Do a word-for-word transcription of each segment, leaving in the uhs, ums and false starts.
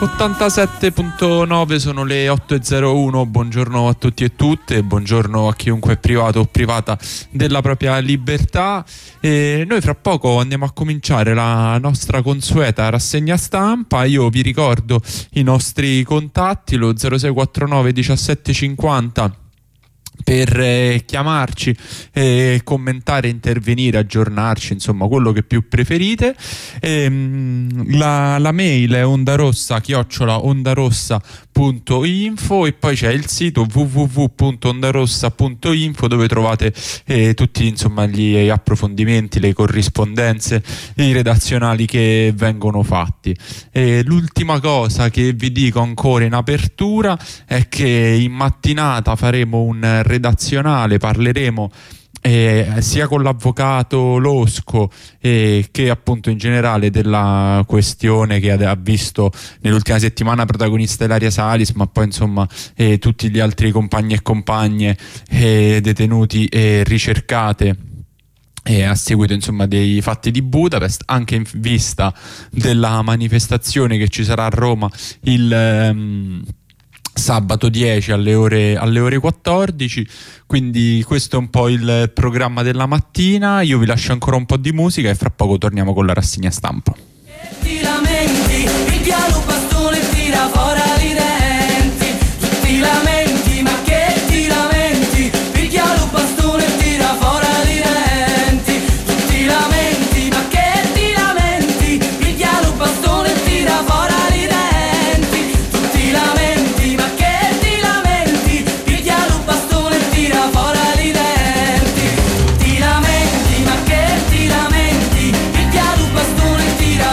ottantasette virgola nove, sono le otto e zero uno. Buongiorno a tutti e tutte, buongiorno a chiunque è privato o privata della propria libertà. E noi fra poco andiamo a cominciare la nostra consueta rassegna stampa. Io vi ricordo i nostri contatti: lo zero sei quattro nove diciassette cinquanta per eh, chiamarci, eh, commentare, intervenire, aggiornarci, insomma quello che più preferite. Ehm, la, la mail è ondarossa chiocciola ondarossa punto info e poi c'è il sito w w w punto ondarossa punto info dove trovate eh, tutti insomma gli approfondimenti, le corrispondenze, i redazionali che vengono fatti. E l'ultima cosa che vi dico ancora in apertura è che in mattinata faremo un redazionale, parleremo eh, sia con l'avvocato Losco eh, che appunto in generale della questione che ha visto nell'ultima settimana protagonista Ilaria Salis, ma poi insomma eh, tutti gli altri compagni e compagne eh, detenuti e ricercate e a seguito insomma dei fatti di Budapest, anche in vista della manifestazione che ci sarà a Roma il um, sabato dieci alle ore, alle ore quattordici. Quindi questo è un po' il programma della mattina. Io vi lascio ancora un po' di musica e fra poco torniamo con la rassegna stampa. Ti lamenti, il piano bastone tira fuori i denti. Tu ti lamenti, ma che ti lamenti? Il piano bastone tira fuori i denti. Tu ti lamenti, ma che ti lamenti? Il piano bastone tira fuori i denti. Tu ti lamenti, ma che ti lamenti? Il piano bastone tira fuori i denti. Tu ti lamenti, ma che ti lamenti? Il piano bastone tira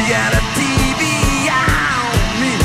got a T V on me.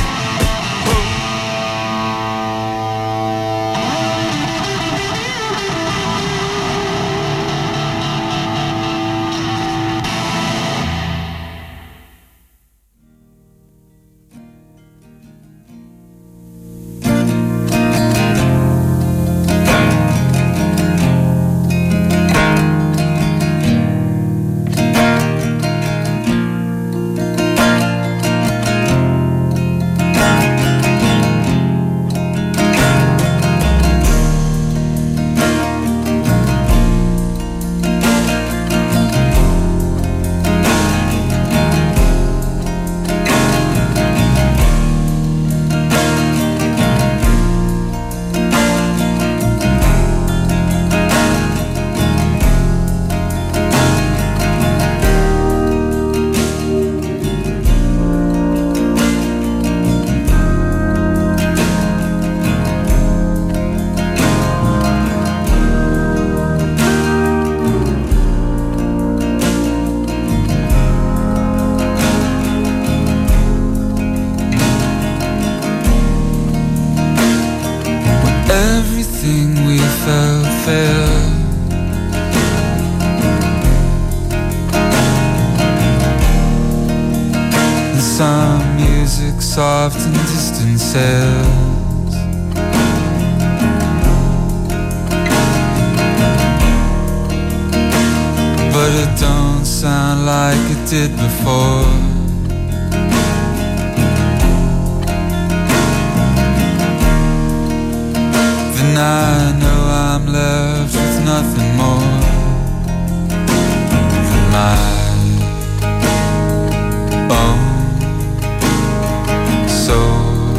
Everything we felt failed. And some music soft and distant sails. But it don't sound like it did before. Then I know I'm left with nothing more than my own soul.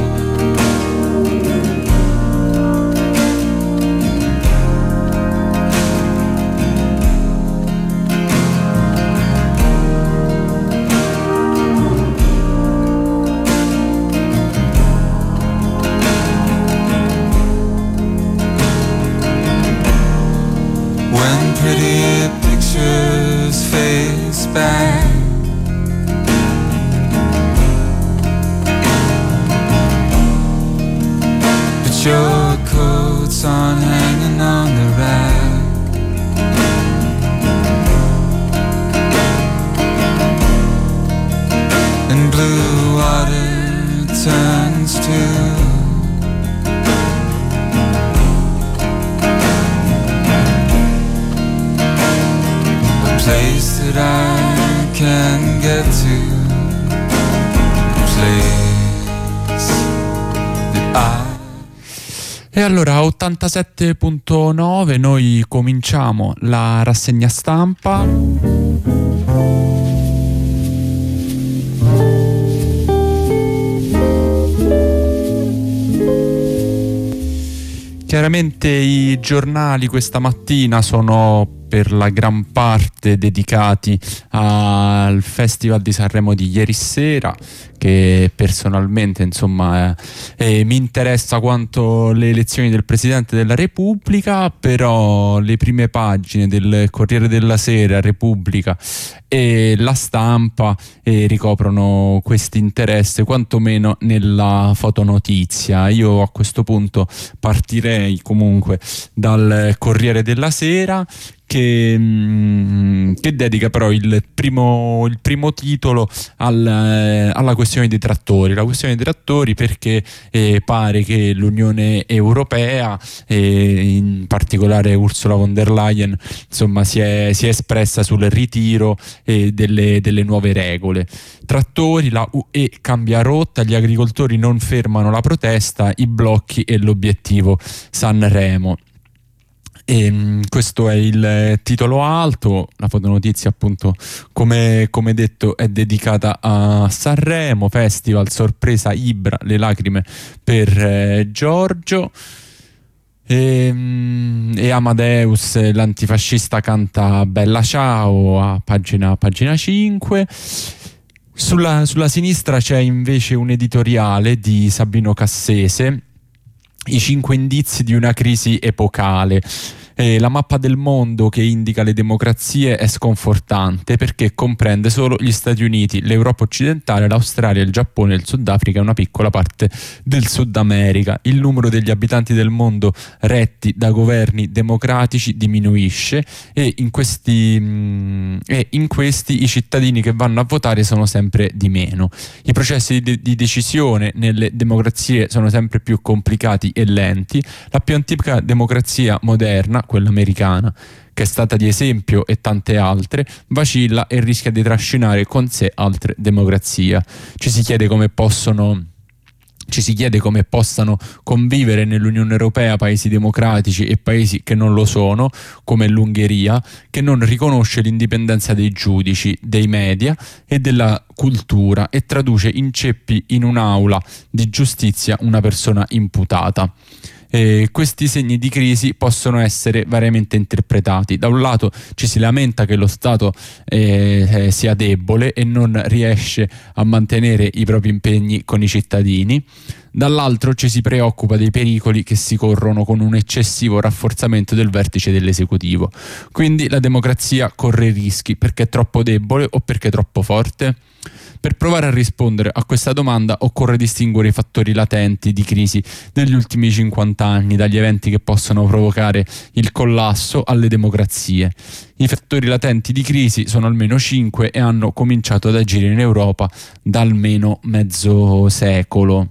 Pretty pictures face back, but your coat's on hanging on the rack. And blue water turns to place that I can get to, place that I... E allora, ottantasette virgola nove, noi cominciamo la rassegna stampa. Chiaramente i giornali questa mattina sono per la gran parte dedicati al Festival di Sanremo di ieri sera, che personalmente insomma eh, eh, mi interessa quanto le elezioni del Presidente della Repubblica, però le prime pagine del Corriere della Sera, Repubblica e La Stampa eh, ricoprono questo interesse, quantomeno nella fotonotizia. Io a questo punto partirei comunque dal Corriere della Sera, Che, che dedica però il primo, il primo titolo al, eh, alla questione dei trattori. La questione dei trattori perché eh, pare che l'Unione Europea, eh, in particolare Ursula von der Leyen, insomma si è, si è espressa sul ritiro eh, delle, delle nuove regole. Trattori, la U E cambia rotta, gli agricoltori non fermano la protesta, i blocchi e l'obiettivo Sanremo. E questo è il titolo alto. La fotonotizia appunto come, come detto è dedicata a Sanremo Festival, sorpresa Ibra, le lacrime per eh, Giorgio. E, e Amadeus, l'antifascista, canta Bella Ciao a pagina, pagina cinque. Sulla, sulla sinistra c'è invece un editoriale di Sabino Cassese, I cinque indizi di una crisi epocale. E la mappa del mondo che indica le democrazie è sconfortante perché comprende solo gli Stati Uniti, l'Europa occidentale, l'Australia, il Giappone, il Sudafrica e una piccola parte del Sud America. Il numero degli abitanti del mondo retti da governi democratici diminuisce e in questi, mh, e in questi i cittadini che vanno a votare sono sempre di meno. I processi di, di decisione nelle democrazie sono sempre più complicati e lenti. La più antica democrazia moderna, quella americana, che è stata di esempio, e tante altre, vacilla e rischia di trascinare con sé altre democrazie. Ci si chiede come possono Ci si chiede come possano convivere nell'Unione Europea paesi democratici e paesi che non lo sono, come l'Ungheria, che non riconosce l'indipendenza dei giudici, dei media e della cultura e traduce in ceppi in un'aula di giustizia una persona imputata. Eh, questi segni di crisi possono essere variamente interpretati. Da un lato ci si lamenta che lo Stato eh, eh, sia debole e non riesce a mantenere i propri impegni con i cittadini, dall'altro ci si preoccupa dei pericoli che si corrono con un eccessivo rafforzamento del vertice dell'esecutivo. Quindi la democrazia corre rischi perché è troppo debole o perché è troppo forte? Per provare a rispondere a questa domanda occorre distinguere i fattori latenti di crisi degli ultimi cinquanta anni dagli eventi che possono provocare il collasso alle democrazie. I fattori latenti di crisi sono almeno cinque e hanno cominciato ad agire in Europa da almeno mezzo secolo.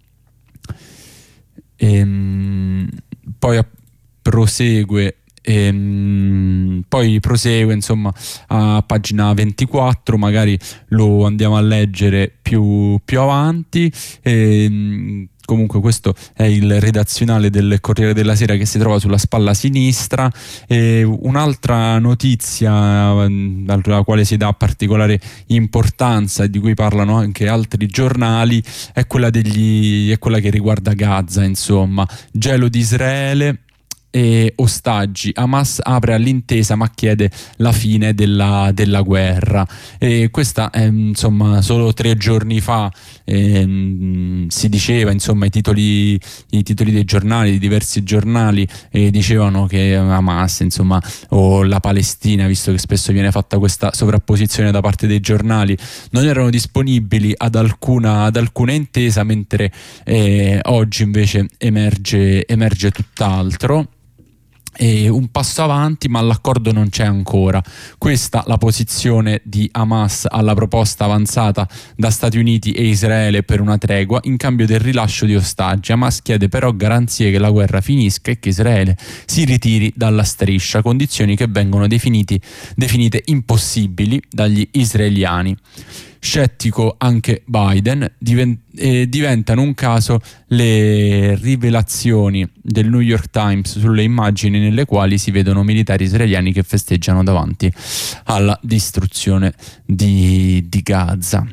Ehm, poi prosegue E, poi prosegue insomma a pagina ventiquattro, magari lo andiamo a leggere più, più avanti. E, comunque questo è il redazionale del Corriere della Sera che si trova sulla spalla sinistra. E un'altra notizia alla quale si dà particolare importanza e di cui parlano anche altri giornali è quella, degli, è quella che riguarda Gaza, insomma, gelo di Israele e ostaggi. Hamas apre all'intesa ma chiede la fine della, della guerra. E questa è, insomma, solo tre giorni fa eh, si diceva, insomma, i titoli, i titoli dei giornali, di diversi giornali, eh, dicevano che Hamas, insomma, o la Palestina, visto che spesso viene fatta questa sovrapposizione da parte dei giornali, non erano disponibili ad alcuna, ad alcuna intesa, mentre eh, oggi invece emerge, emerge tutt'altro. E un passo avanti, ma l'accordo non c'è ancora. Questa la posizione di Hamas alla proposta avanzata da Stati Uniti e Israele per una tregua in cambio del rilascio di ostaggi. Hamas chiede però garanzie che la guerra finisca e che Israele si ritiri dalla striscia, condizioni che vengono definiti, definite impossibili dagli israeliani. Scettico anche Biden, divent- eh, diventano un caso le rivelazioni del New York Times sulle immagini nelle quali si vedono militari israeliani che festeggiano davanti alla distruzione di, di Gaza.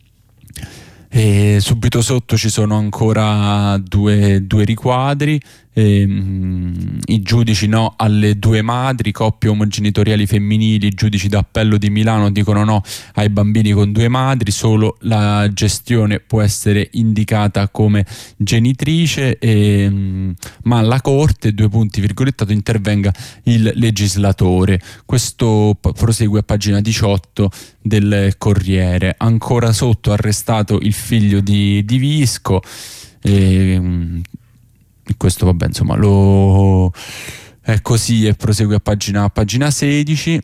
E subito sotto ci sono ancora due, due riquadri. Ehm, i giudici no alle due madri, coppie omogenitoriali femminili. I giudici d'appello di Milano dicono no ai bambini con due madri, solo la gestione può essere indicata come genitrice, ehm, ma la Corte, due punti virgolettato, intervenga il legislatore. Questo prosegue a pagina diciotto del Corriere. Ancora sotto, arrestato il figlio di, di Visco. ehm, Questo vabbè, insomma, lo è così, e prosegue a pagina, a pagina sedici.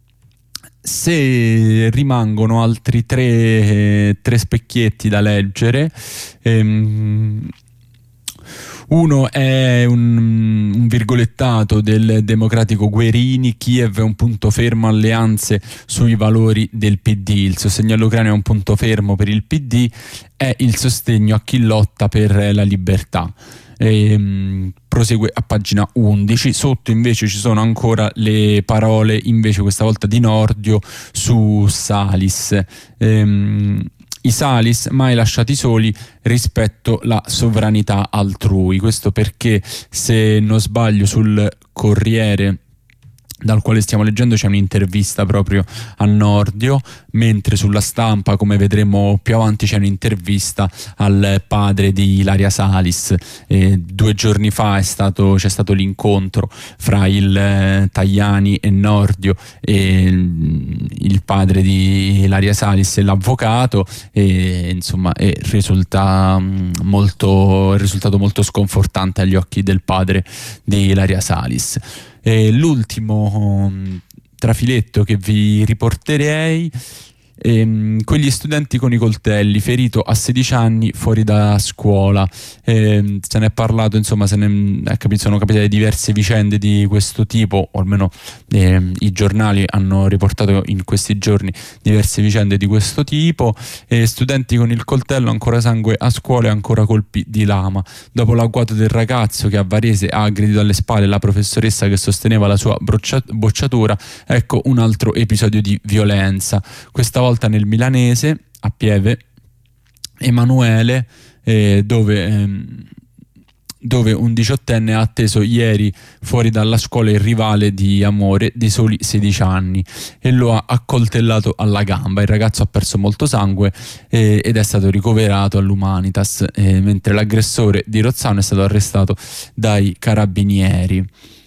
Se rimangono altri tre, eh, tre specchietti da leggere, ehm, uno è un, un virgolettato del democratico Guerini: Kiev è un punto fermo, alleanze sui valori del P D. Il sostegno all'Ucraina è un punto fermo per il P D, è il sostegno a chi lotta per la libertà. E, prosegue a pagina undici. Sotto invece ci sono ancora le parole, invece questa volta di Nordio, su Salis. Ehm, I Salis mai lasciati soli rispetto alla sovranità altrui. Questo perché, se non sbaglio, sul Corriere dal quale stiamo leggendo c'è un'intervista proprio a Nordio, mentre sulla Stampa, come vedremo più avanti, c'è un'intervista al padre di Ilaria Salis. Eh, due giorni fa è stato, c'è stato l'incontro fra il eh, Tajani e Nordio e il, il padre di Ilaria Salis e l'avvocato, e insomma è, risulta, mh, molto, è risultato molto sconfortante agli occhi del padre di Ilaria Salis. E l'ultimo um, trafiletto che vi riporterei, ehm, quegli studenti con i coltelli, ferito a sedici anni fuori da scuola. Eh, se ne è parlato, insomma, se ne è capito, sono capitate diverse vicende di questo tipo, o almeno eh, i giornali hanno riportato in questi giorni diverse vicende di questo tipo. Eh, studenti con il coltello, ancora sangue a scuola e ancora colpi di lama. Dopo l'agguato del ragazzo che a Varese ha aggredito alle spalle la professoressa che sosteneva la sua broccia- bocciatura, ecco un altro episodio di violenza, questa volta nel milanese, a Pieve Emanuele, eh, dove, ehm, dove un diciottenne ha atteso ieri fuori dalla scuola il rivale di amore di soli sedici anni e lo ha accoltellato alla gamba. Il ragazzo ha perso molto sangue eh, ed è stato ricoverato all'Humanitas, eh, mentre l'aggressore di Rozzano è stato arrestato dai carabinieri.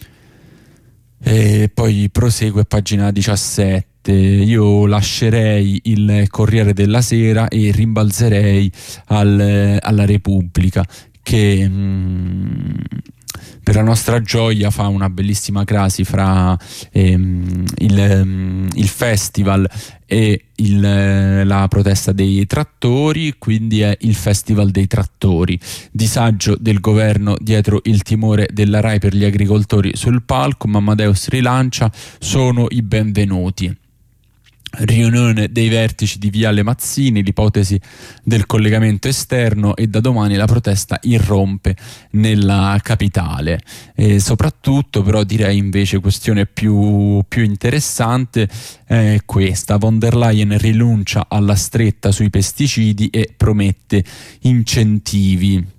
E poi prosegue, pagina diciassette. Io lascerei il Corriere della Sera e rimbalzerei al, alla Repubblica, che mh, per la nostra gioia fa una bellissima crasi fra ehm, il, ehm, il festival e il, la protesta dei trattori. Quindi è il festival dei trattori, disagio del governo dietro il timore della Rai per gli agricoltori sul palco, ma Amadeus rilancia, sono i benvenuti. Riunione dei vertici di Viale Mazzini, l'ipotesi del collegamento esterno, e da domani la protesta irrompe nella capitale. E soprattutto, però, direi invece questione più, più interessante è questa: von der Leyen rinuncia alla stretta sui pesticidi e promette incentivi.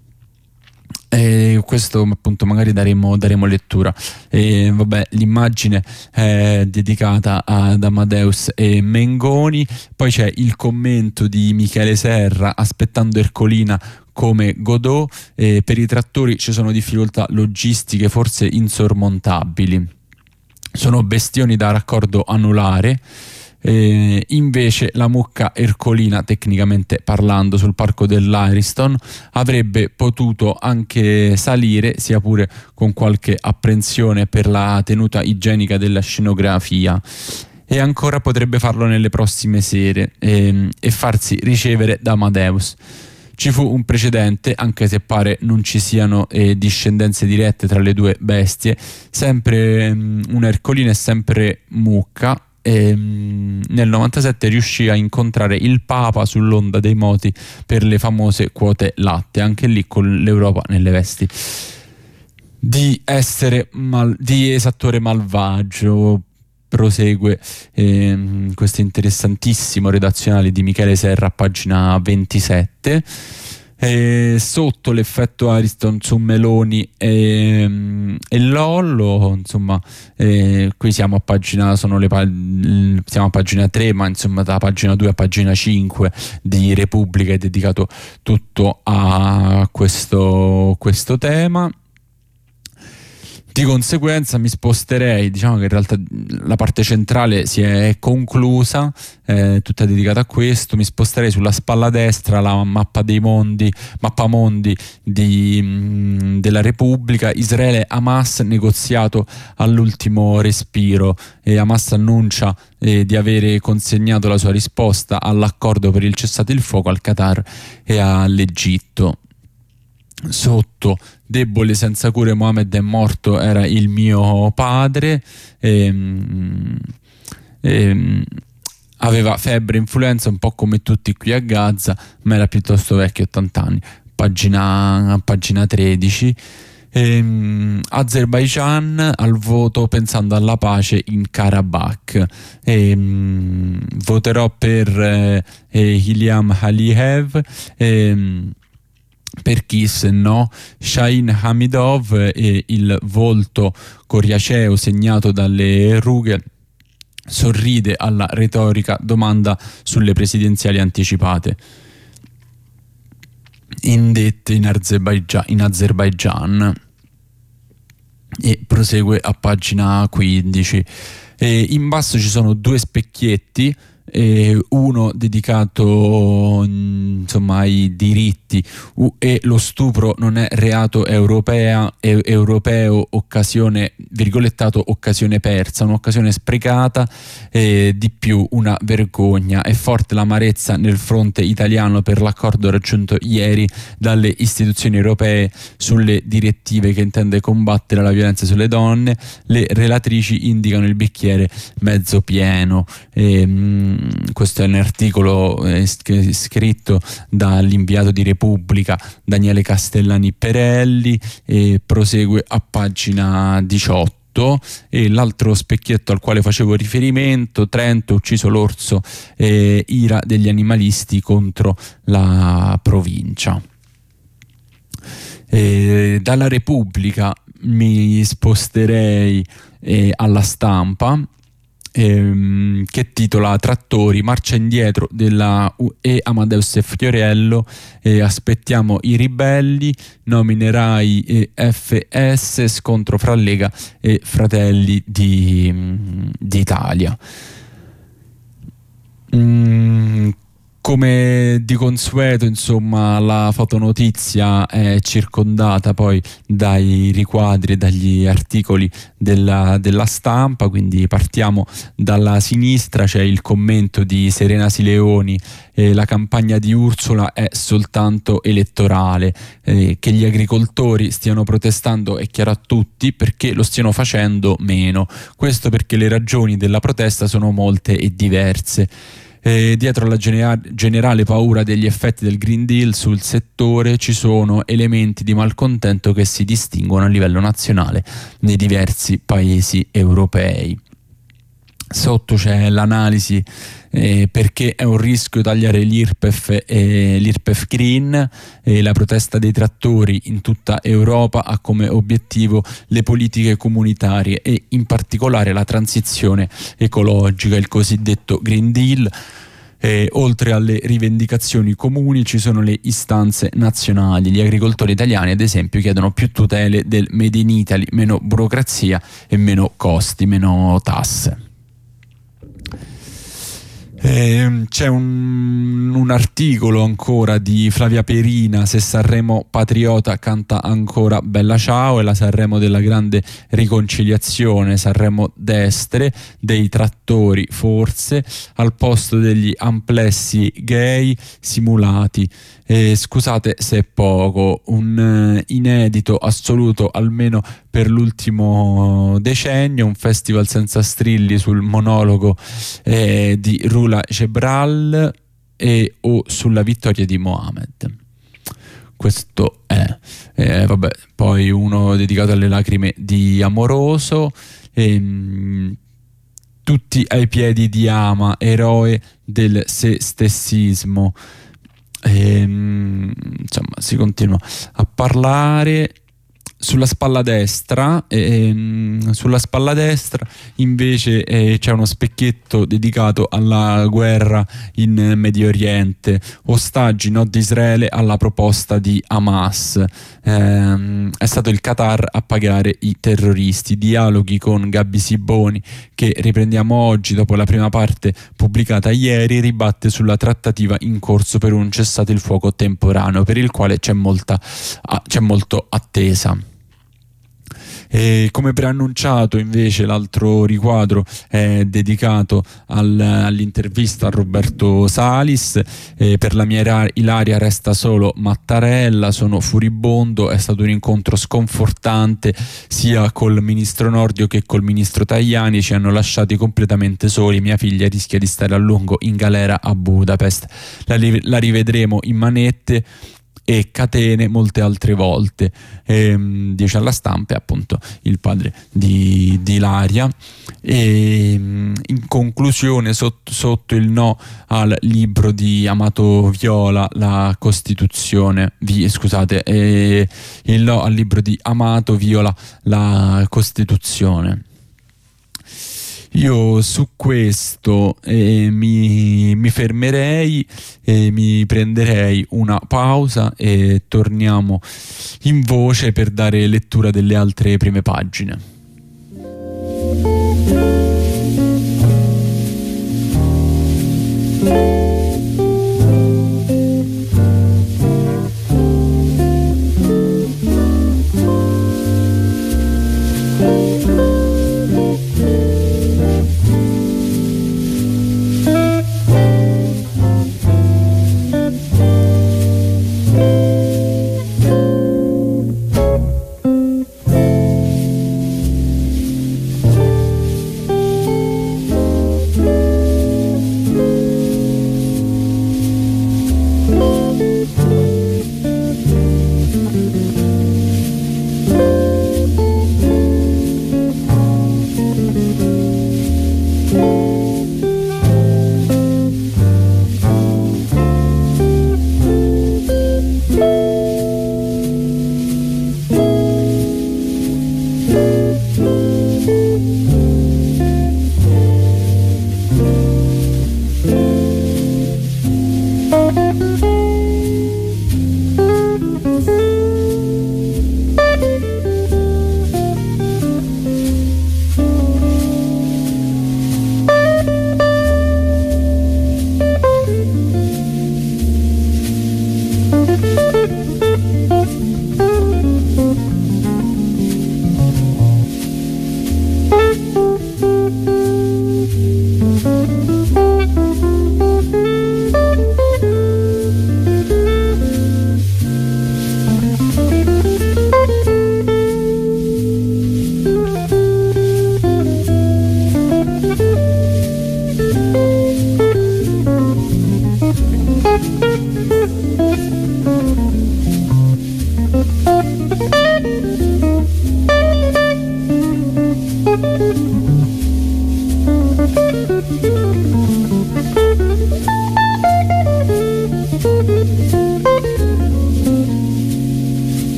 E questo appunto magari daremo, daremo lettura. E vabbè, l'immagine è dedicata ad Amadeus e Mengoni. Poi c'è il commento di Michele Serra: aspettando Ercolina come Godot, e per i trattori ci sono difficoltà logistiche forse insormontabili, sono bestioni da raccordo anulare. Eh, invece la mucca ercolina, tecnicamente parlando, sul parco dell'Ariston avrebbe potuto anche salire, sia pure con qualche apprensione per la tenuta igienica della scenografia, e ancora potrebbe farlo nelle prossime sere ehm, e farsi ricevere da Amadeus. Ci fu un precedente, anche se pare non ci siano eh, discendenze dirette tra le due bestie, sempre um, una ercolina e sempre mucca. E, mh, nel novantasette riuscì a incontrare il Papa sull'onda dei moti per le famose quote latte, anche lì con l'Europa nelle vesti di essere mal, di esattore malvagio. Prosegue ehm, questo interessantissimo redazionale di Michele Serra a pagina ventisette. E sotto l'effetto Ariston su Meloni e, e Lollo, insomma, eh, qui siamo a pagina sono le siamo a pagina tre, ma insomma da pagina due a pagina cinque di Repubblica è dedicato tutto a questo, questo tema. Di conseguenza mi sposterei, diciamo che in realtà la parte centrale si è conclusa, eh, tutta dedicata a questo. Mi sposterei sulla spalla destra la mappa dei mondi, mappa mondi di, mh, della Repubblica. Israele Hamas, negoziato all'ultimo respiro, e Hamas annuncia eh, di avere consegnato la sua risposta all'accordo per il cessate il fuoco al Qatar e all'Egitto. Sotto, debole senza cure, Mohammed è morto, era il mio padre, ehm, ehm, aveva febbre, influenza, un po' come tutti qui a Gaza, ma era piuttosto vecchio, ottanta anni. Pagina, pagina tredici. Ehm, Azerbaijan al voto pensando alla pace in Karabakh. Ehm, voterò per eh, Ilham Aliyev. Ehm, per chi se no, Shahin Hamidov, e il volto coriaceo segnato dalle rughe sorride alla retorica domanda sulle presidenziali anticipate indette in, Azerbaigian, in Azerbaigian, e prosegue a pagina quindici. E in basso ci sono due specchietti, e uno dedicato insomma ai diritti uh, e lo stupro non è reato europea, e, europeo, occasione virgolettato occasione persa, un'occasione sprecata, e di più una vergogna. È forte l'amarezza nel fronte italiano per l'accordo raggiunto ieri dalle istituzioni europee sulle direttive che intende combattere la violenza sulle donne. Le relatrici indicano il bicchiere mezzo pieno. E, mh, questo è un articolo eh, scritto dall'inviato di Repubblica Daniele Castellani Perelli, e prosegue a pagina diciotto. E l'altro specchietto al quale facevo riferimento: Trento, ucciso l'orso, eh, ira degli animalisti contro la provincia. E dalla Repubblica mi sposterei eh, alla Stampa, Ehm, che titola Trattori, marcia indietro della U E Amadeus e Fiorello, eh, aspettiamo i ribelli, nominerai e F S, scontro fra Lega e Fratelli di, d'Italia. Mm, come di consueto, insomma, la fotonotizia è circondata poi dai riquadri e dagli articoli della, della Stampa, quindi partiamo dalla sinistra. C'è il commento di Serena Sileoni: eh, la campagna di Ursula è soltanto elettorale, eh, che gli agricoltori stiano protestando è chiaro a tutti, perché lo stiano facendo meno. Questo perché le ragioni della protesta sono molte e diverse. Eh, dietro alla genera- generale paura degli effetti del Green Deal sul settore ci sono elementi di malcontento che si distinguono a livello nazionale nei diversi paesi europei. Sotto c'è l'analisi eh, perché è un rischio tagliare l'I R P E F e l'I R P E F Green, e la protesta dei trattori in tutta Europa ha come obiettivo le politiche comunitarie e in particolare la transizione ecologica, il cosiddetto Green Deal. Eh, oltre alle rivendicazioni comuni ci sono le istanze nazionali. Gli agricoltori italiani, ad esempio, chiedono più tutele del Made in Italy, meno burocrazia e meno costi, meno tasse. Eh, c'è un, un articolo ancora di Flavia Perina: se Sanremo patriota canta ancora Bella Ciao, è la Sanremo della grande riconciliazione, Sanremo destre, dei trattori forse, al posto degli amplessi gay simulati. Eh, scusate se è poco, un uh, inedito assoluto almeno per l'ultimo decennio, un festival senza strilli sul monologo eh, di Rula Cebral e o sulla vittoria di Mohamed. Questo è eh, vabbè, poi uno dedicato alle lacrime di Amoroso, ehm, tutti ai piedi di Ama, eroe del se stessismo. Ehm, insomma, si continua a parlare. Sulla spalla destra, ehm, sulla spalla destra invece eh, c'è uno specchietto dedicato alla guerra in Medio Oriente, ostaggi no di Israele alla proposta di Hamas. Ehm, è stato il Qatar a pagare i terroristi. Dialoghi con Gabby Siboni, che riprendiamo oggi dopo la prima parte pubblicata ieri, ribatte sulla trattativa in corso per un cessate il fuoco temporaneo, per il quale c'è molta ah, c'è molto attesa. E come preannunciato invece l'altro riquadro è dedicato al, all'intervista a Roberto Salis. Eh, per la mia Ilaria resta solo Mattarella, sono furibondo, è stato un incontro sconfortante sia col ministro Nordio che col ministro Tajani, ci hanno lasciati completamente soli, mia figlia rischia di stare a lungo in galera a Budapest, la, la rivedremo in manette e catene molte altre volte, ehm, dice alla Stampa, è appunto il padre di, di Ilaria. E in conclusione, sotto, sotto il no al libro di Amato Viola, la Costituzione, vi, scusate, eh, il no al libro di Amato Viola, la Costituzione. Io su questo eh, mi, mi fermerei, eh, mi prenderei una pausa e torniamo in voce per dare lettura delle altre prime pagine.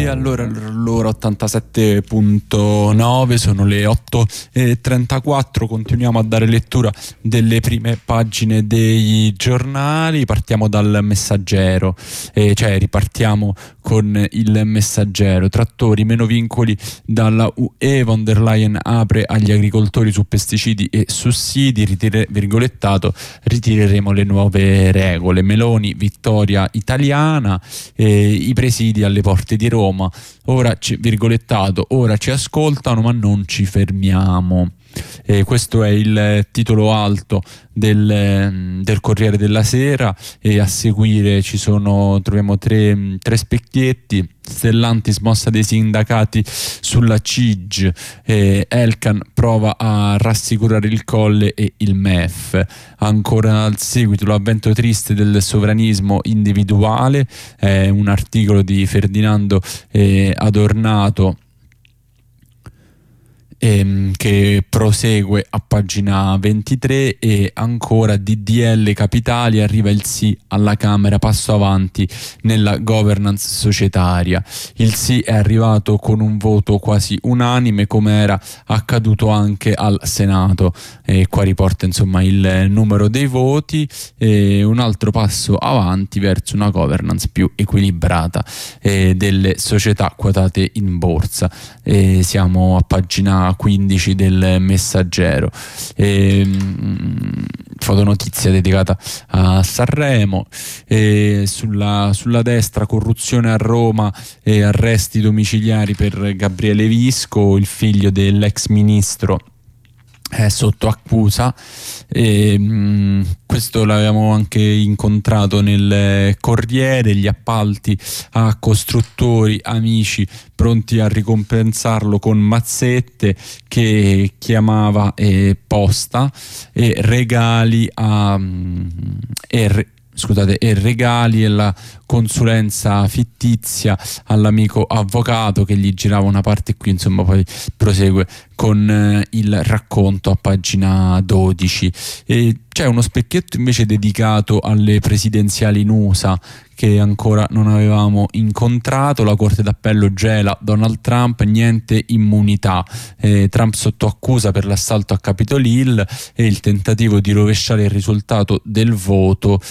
allora l'ora ottantasette virgola nove, sono le otto e trentaquattro, continuiamo a dare lettura delle prime pagine dei giornali. Partiamo dal Messaggero, eh, cioè ripartiamo con il Messaggero. Trattori, meno vincoli dalla U E, von der Leyen apre agli agricoltori su pesticidi e sussidi, ritire, virgolettato, ritireremo le nuove regole. Meloni, vittoria italiana, eh, i presidi alle porte di Roma, ora ci, virgolettato, ora ci ascoltano ma non ci fermiamo. Eh, questo è il titolo alto del, del Corriere della Sera, e a seguire ci sono, troviamo tre, tre specchietti. Stellantis, mossa dei sindacati sulla C I G, eh, Elkan prova a rassicurare il Colle e il M E F. Ancora al seguito l'avvento triste del sovranismo individuale, è un articolo di Ferdinando eh, Adornato Ehm, che prosegue a pagina ventitré. E ancora D D L Capitali, arriva il sì alla Camera, passo avanti nella governance societaria. Il sì è arrivato con un voto quasi unanime, come era accaduto anche al Senato, e qua riporta insomma il numero dei voti. E un altro passo avanti verso una governance più equilibrata eh, delle società quotate in borsa. E siamo a pagina quindici del Messaggero. E, mh, fotonotizia dedicata a Sanremo. E sulla, sulla destra, corruzione a Roma e arresti domiciliari per Gabriele Visco, il figlio dell'ex ministro è sotto accusa. E, mh, questo l'avevamo anche incontrato nel Corriere, gli appalti a costruttori amici pronti a ricompensarlo con mazzette, che chiamava eh, posta, e regali a mh, e re, scusate e regali e la consulenza fittizia all'amico avvocato che gli girava una parte qui, insomma poi prosegue con eh, il racconto a pagina dodici. E c'è uno specchietto invece dedicato alle presidenziali in U S A che ancora non avevamo incontrato. La Corte d'Appello gela Donald Trump, niente immunità. Eh, Trump sotto accusa per l'assalto a Capitol Hill e il tentativo di rovesciare il risultato del voto.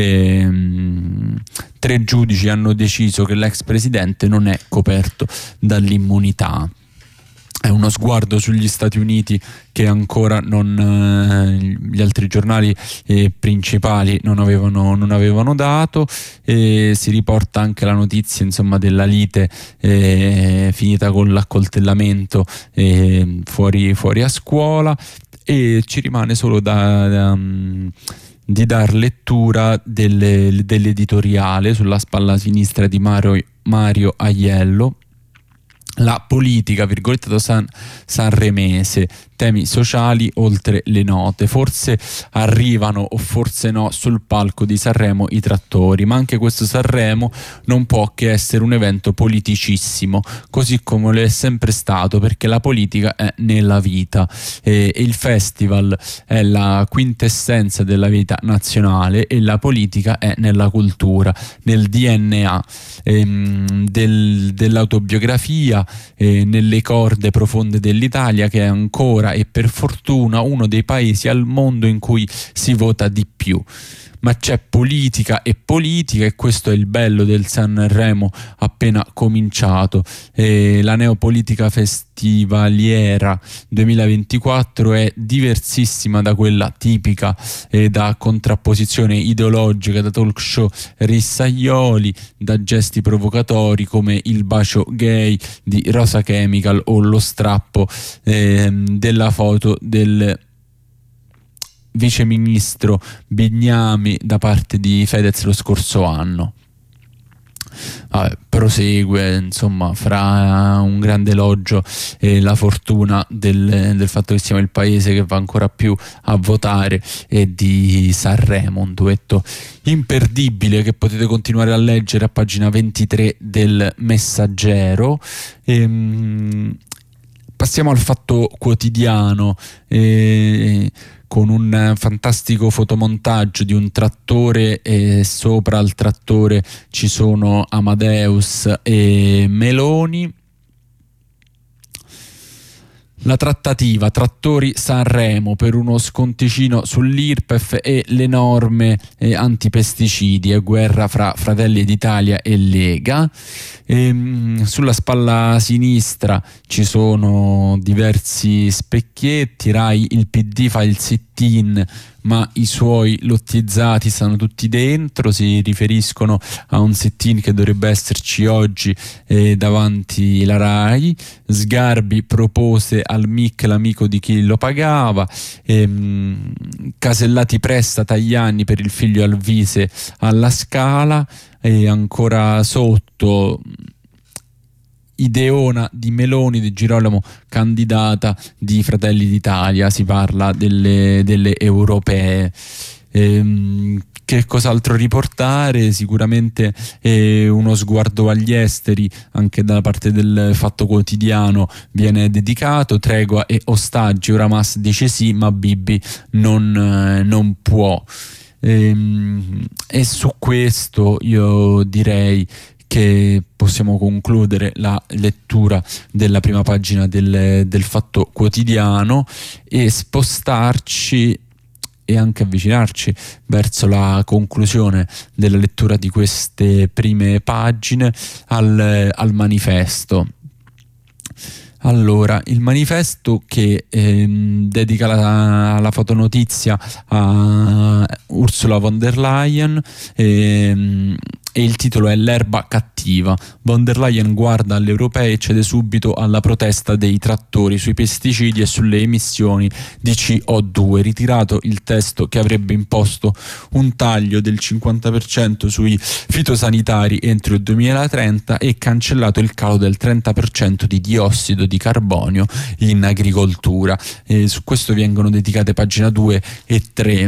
Ehm, tre giudici hanno deciso che l'ex presidente non è coperto dall'immunità. È uno sguardo sugli Stati Uniti che ancora non eh, gli altri giornali eh, principali non avevano, non avevano dato. E si riporta anche la notizia insomma della lite eh, finita con l'accoltellamento eh, fuori, fuori a scuola. E ci rimane solo da, da um, di dar lettura delle, dell'editoriale sulla spalla sinistra di Mario, Mario Aiello. La politica, virgolettato san, sanremese, temi sociali oltre le note. Forse arrivano o forse no sul palco di Sanremo i trattori, ma anche questo Sanremo non può che essere un evento politicissimo, così come lo è sempre stato, perché la politica è nella vita e, e il festival è la quintessenza della vita nazionale, e la politica è nella cultura, nel D N A ehm, del, dell'autobiografia, eh, nelle corde profonde dell'Italia, che è ancora e per fortuna uno dei paesi al mondo in cui si vota di più. Ma c'è politica e politica, e questo è il bello del Sanremo appena cominciato. E la neopolitica festivaliera duemilaventiquattro è diversissima da quella tipica, e da contrapposizione ideologica, da talk show rissaioli, da gesti provocatori come il bacio gay di Rosa Chemical o lo strappo eh, della foto del viceministro Bignami da parte di Fedez lo scorso anno. Vabbè, prosegue insomma fra un grande elogio e la fortuna del, del fatto che siamo il paese che va ancora più a votare, e di Sanremo, un duetto imperdibile che potete continuare a leggere a pagina ventitré del Messaggero. ehm Passiamo al Fatto Quotidiano, eh, con un fantastico fotomontaggio di un trattore e sopra il trattore ci sono Amadeus e Meloni. La trattativa Trattori Sanremo per uno sconticino sull'I R P E F e le norme eh, antipesticidi e guerra fra Fratelli d'Italia e Lega. E, sulla spalla sinistra ci sono diversi specchietti. Rai, il P D fa il sit-in ma i suoi lottizzati stanno tutti dentro. Si riferiscono a un sit-in che dovrebbe esserci oggi eh, davanti la Rai. Sgarbi propose al M I C l'amico di chi lo pagava. ehm, Casellati presta Tajani per il figlio Alvise alla Scala. E ancora sotto, ideona di Meloni, di Girolamo candidata di Fratelli d'Italia. Si parla delle, delle europee. Ehm, che cos'altro riportare? Sicuramente eh, uno sguardo agli esteri anche dalla parte del Fatto Quotidiano viene dedicato. Tregua e ostaggi, ora Hamas dice sì ma Bibi non, eh, non può. Ehm, e su questo io direi che possiamo concludere la lettura della prima pagina del, del Fatto Quotidiano e spostarci e anche avvicinarci verso la conclusione della lettura di queste prime pagine al, al manifesto. Allora, il manifesto che ehm, dedica la, la fotonotizia a Ursula von der Leyen ehm, e il titolo è L'erba cattiva. Von der Leyen guarda alle europee e cede subito alla protesta dei trattori sui pesticidi e sulle emissioni di C O due. Ritirato il testo che avrebbe imposto un taglio del cinquanta per cento sui fitosanitari entro il duemilatrenta e cancellato il calo del trenta per cento di diossido di carbonio in agricoltura. E su questo vengono dedicate pagina due e tre.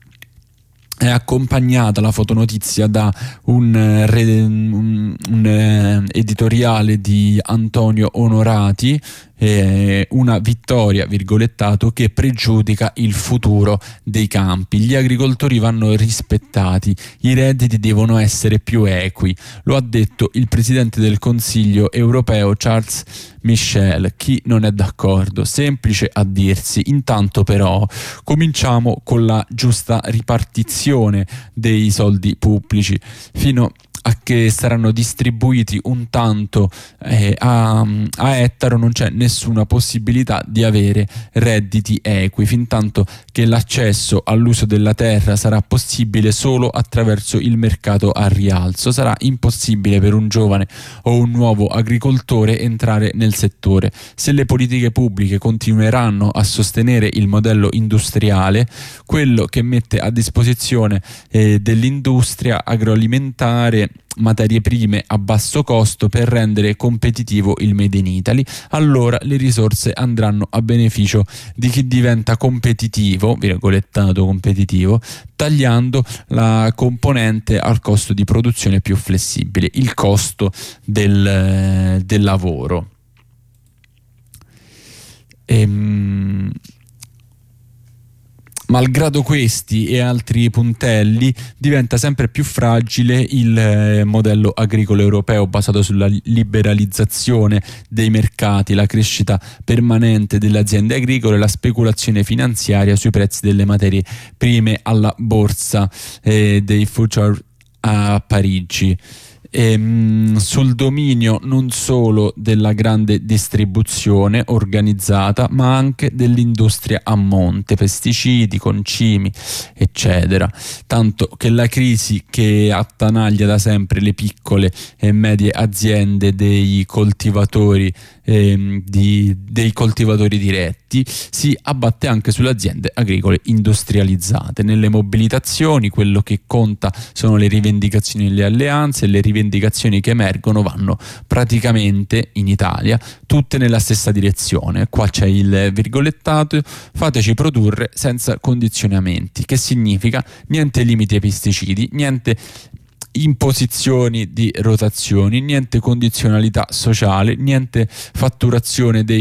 È accompagnata la fotonotizia da un, un, un editoriale di Antonio Onorati, eh, una vittoria, virgolettato, che pregiudica il futuro dei campi. Gli agricoltori vanno rispettati, i redditi devono essere più equi. Lo ha detto il presidente del Consiglio europeo Charles Michel. Chi non è d'accordo? Semplice a dirsi. Intanto però cominciamo con la giusta ripartizione dei soldi pubblici. Fino a che saranno distribuiti un tanto eh, a, a ettaro non c'è nessuna possibilità di avere redditi equi, fintanto che l'accesso all'uso della terra sarà possibile solo attraverso il mercato a rialzo. Sarà impossibile per un giovane o un nuovo agricoltore entrare nel settore. Se le politiche pubbliche continueranno a sostenere il modello industriale, quello che mette a disposizione eh, dell'industria agroalimentare materie prime a basso costo per rendere competitivo il Made in Italy, allora le risorse andranno a beneficio di chi diventa competitivo, virgolettato competitivo, tagliando la componente al costo di produzione più flessibile, il costo del, del lavoro. Ehm... Malgrado questi e altri puntelli, diventa sempre più fragile il eh, modello agricolo europeo basato sulla liberalizzazione dei mercati, la crescita permanente delle aziende agricole, la speculazione finanziaria sui prezzi delle materie prime alla borsa eh, dei future a Parigi. Ehm, sul dominio non solo della grande distribuzione organizzata ma anche dell'industria a monte, pesticidi, concimi eccetera, tanto che la crisi che attanaglia da sempre le piccole e medie aziende dei coltivatori ehm, di, dei coltivatori diretti si abbatte anche sulle aziende agricole industrializzate. Nelle mobilitazioni quello che conta sono le rivendicazioni e le alleanze, e le rivendicazioni che emergono vanno praticamente in Italia tutte nella stessa direzione. Qua c'è il virgolettato: fateci produrre senza condizionamenti, che significa niente limiti ai pesticidi, niente imposizioni di rotazioni, niente condizionalità sociale, niente fatturazione dei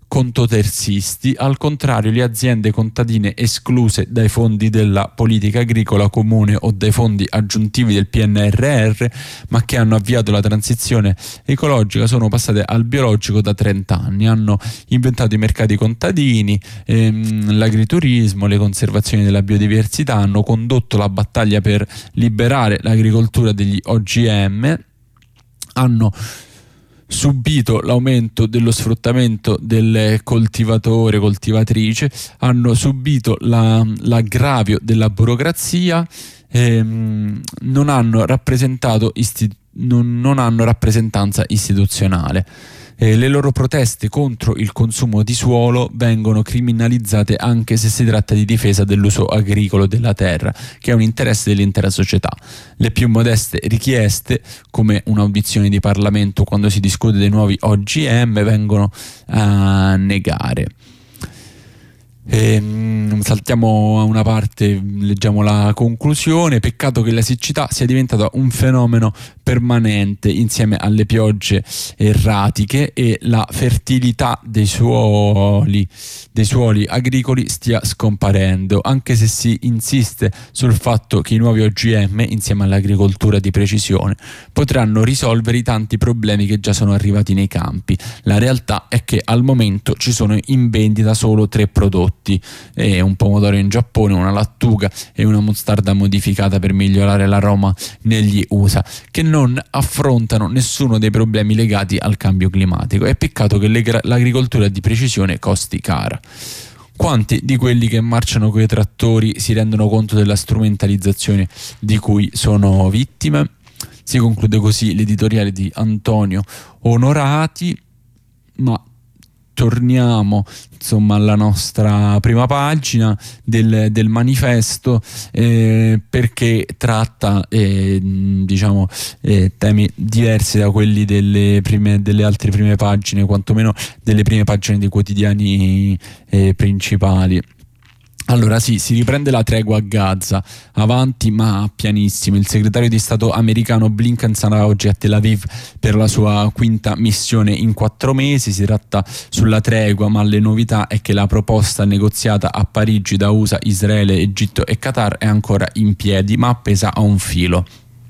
contoterzisti. Al contrario, le aziende contadine escluse dai fondi della politica agricola comune o dai fondi aggiuntivi del P N R R, ma che hanno avviato la transizione ecologica, sono passate al biologico da trenta anni. Hanno inventato i mercati contadini, ehm, l'agriturismo, le conservazioni della biodiversità, hanno condotto la battaglia per liberare l'agricoltura degli O G M, hanno subito l'aumento dello sfruttamento del coltivatore, coltivatrice, hanno subito la, l'aggravio della burocrazia, ehm, non hanno rappresentato isti- non, non hanno rappresentanza istituzionale. Eh, le loro proteste contro il consumo di suolo vengono criminalizzate anche se si tratta di difesa dell'uso agricolo della terra, che è un interesse dell'intera società. Le più modeste richieste, come un'audizione di Parlamento quando si discute dei nuovi O G M, vengono a negare. E, saltiamo a una parte, leggiamo la conclusione. Peccato che la siccità sia diventata un fenomeno permanente insieme alle piogge erratiche e la fertilità dei suoli, dei suoli agricoli stia scomparendo, anche se si insiste sul fatto che i nuovi O G M, insieme all'agricoltura di precisione, potranno risolvere i tanti problemi che già sono arrivati nei campi. La realtà è che al momento ci sono in vendita solo tre prodotti: e un pomodoro in Giappone, una lattuga e una mostarda modificata per migliorare l'aroma negli U S A, che non affrontano nessuno dei problemi legati al cambio climatico. È peccato che le, l'agricoltura di precisione costi cara. Quanti di quelli che marciano coi trattori si rendono conto della strumentalizzazione di cui sono vittime? Si conclude così l'editoriale di Antonio Onorati, ma torniamo insomma alla nostra prima pagina del, del manifesto, eh, perché tratta eh, diciamo eh, temi diversi da quelli delle, prime, delle altre prime pagine, quantomeno delle prime pagine dei quotidiani eh, principali. Allora sì, si riprende la tregua a Gaza, avanti ma pianissimo. Il segretario di Stato americano Blinken sarà oggi a Tel Aviv per la sua quinta missione in quattro mesi. Si tratta sulla tregua, ma le novità è che la proposta negoziata a Parigi da U S A, Israele, Egitto e Qatar è ancora in piedi, ma appesa a un filo.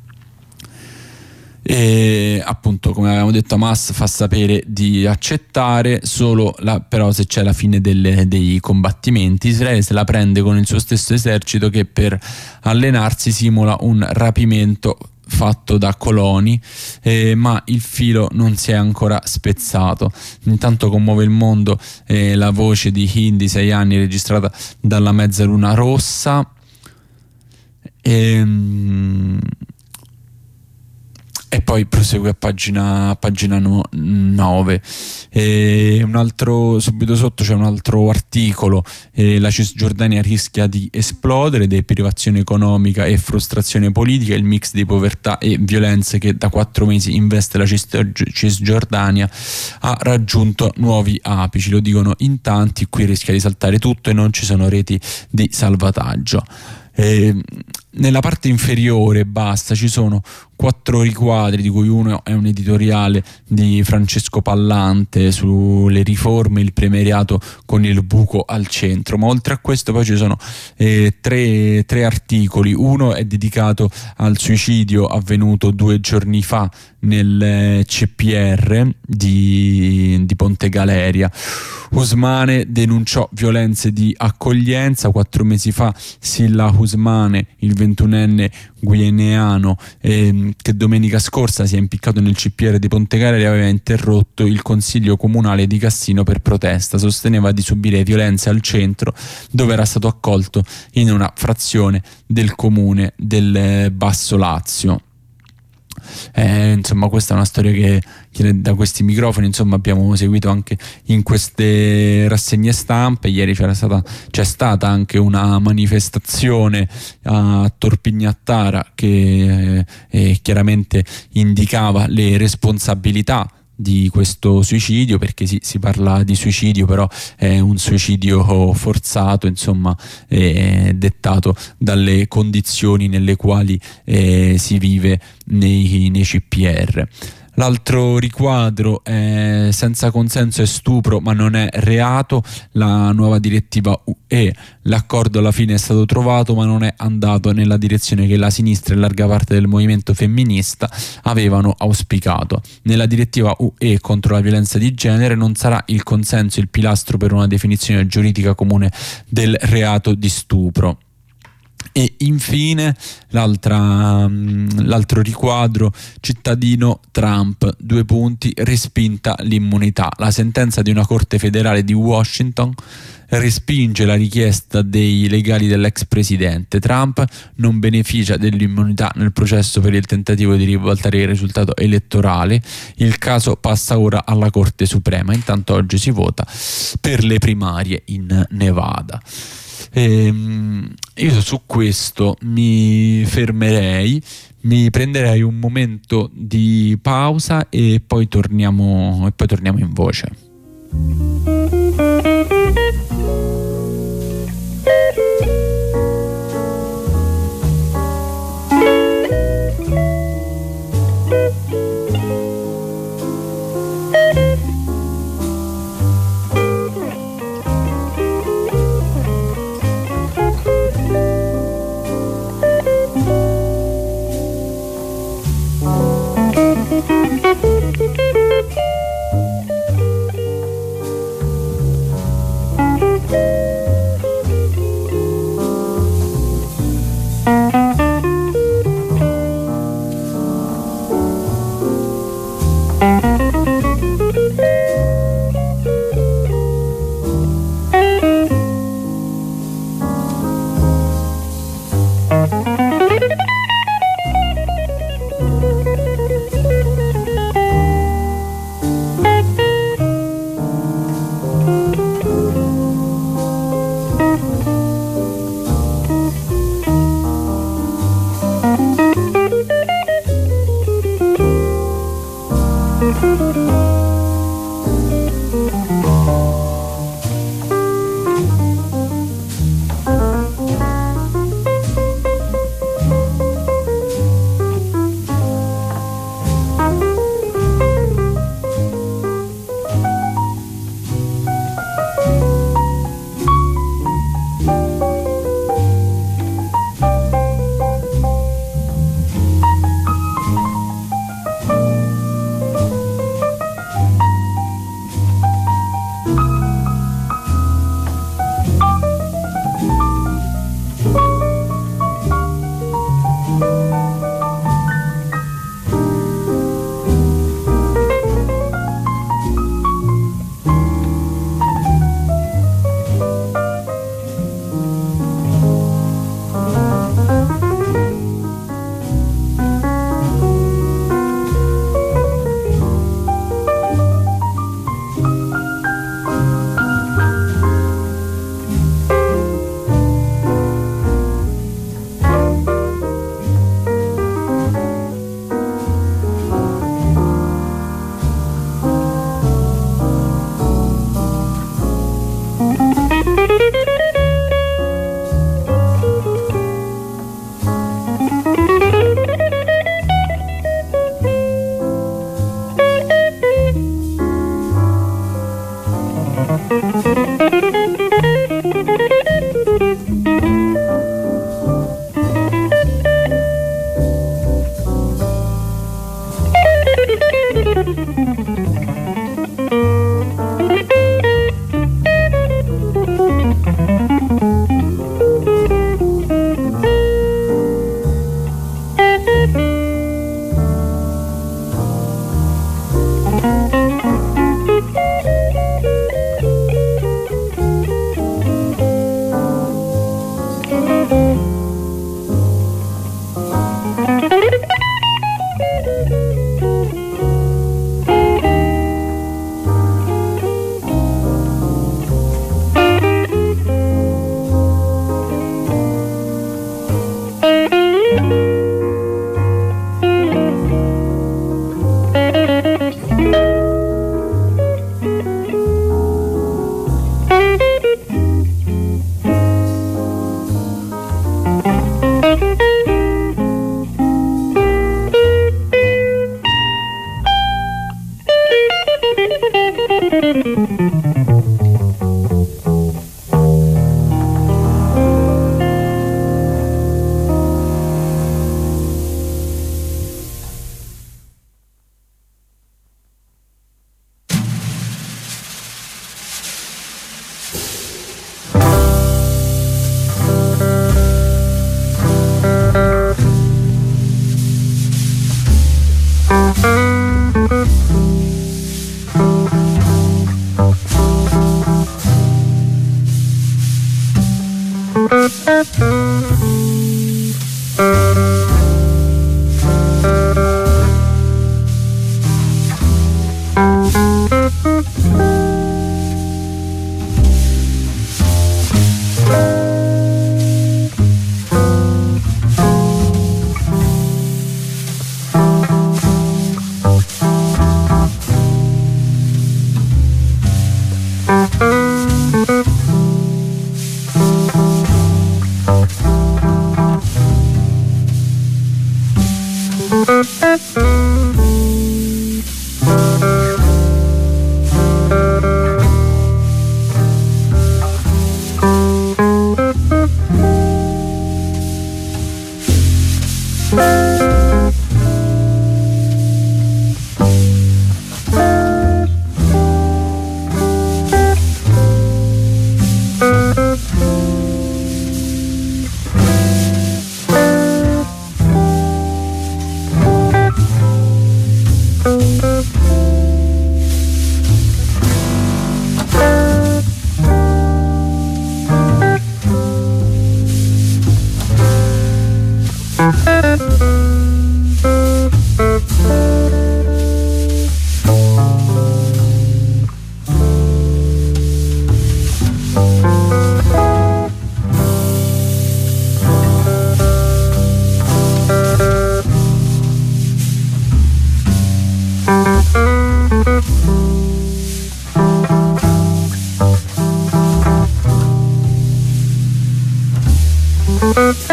E appunto, come avevamo detto, Hamas fa sapere di accettare solo la, però se c'è la fine delle, dei combattimenti. Israele se la prende con il suo stesso esercito che per allenarsi simula un rapimento fatto da coloni, eh, ma il filo non si è ancora spezzato. Intanto commuove il mondo eh, la voce di Hindi, sei anni, registrata dalla Mezzaluna Rossa. E, E poi prosegue a pagina, pagina no, nove. E un altro, subito sotto c'è un altro articolo: e la Cisgiordania rischia di esplodere, deprivazione economica e frustrazione politica, il mix di povertà e violenze che da quattro mesi investe la Cisgiordania ha raggiunto nuovi apici. Lo dicono in tanti, qui rischia di saltare tutto e non ci sono reti di salvataggio. Eh, nella parte inferiore basta, ci sono quattro riquadri, di cui uno è un editoriale di Francesco Pallante sulle riforme, il premierato con il buco al centro, ma oltre a questo poi ci sono eh, tre, tre articoli. Uno è dedicato al suicidio avvenuto due giorni fa nel C P R di, di Ponte Galeria. Usmane denunciò violenze di accoglienza. Quattro mesi fa Silla Usmane, il ventunenne guineano ehm, che domenica scorsa si è impiccato nel C P R di Ponte Galeria, aveva interrotto il consiglio comunale di Cassino per protesta. Sosteneva di subire violenze al centro, dove era stato accolto in una frazione del comune del Basso Lazio. Eh, insomma, questa è una storia che, che da questi microfoni insomma abbiamo seguito anche in queste rassegne stampe. Ieri c'era stata, c'è stata anche una manifestazione a Torpignattara che eh, chiaramente indicava le responsabilità di questo suicidio, perché si, si parla di suicidio, però è un suicidio forzato, insomma, eh, dettato dalle condizioni nelle quali eh, si vive nei, nei C P R. L'altro riquadro è senza consenso e stupro ma non è reato, la nuova direttiva U E. L'accordo alla fine è stato trovato ma non è andato nella direzione che la sinistra e larga parte del movimento femminista avevano auspicato. Nella direttiva U E contro la violenza di genere non sarà il consenso il pilastro per una definizione giuridica comune del reato di stupro. E infine l'altra, l'altro riquadro, cittadino Trump, due punti, respinta l'immunità. La sentenza di una corte federale di Washington respinge la richiesta dei legali dell'ex presidente. Trump non beneficia dell'immunità nel processo per il tentativo di ribaltare il risultato elettorale. Il caso passa ora alla Corte Suprema. Intanto oggi si vota per le primarie in Nevada. Ehm, io su questo mi fermerei, mi prenderei un momento di pausa e poi torniamo, e poi torniamo in voce.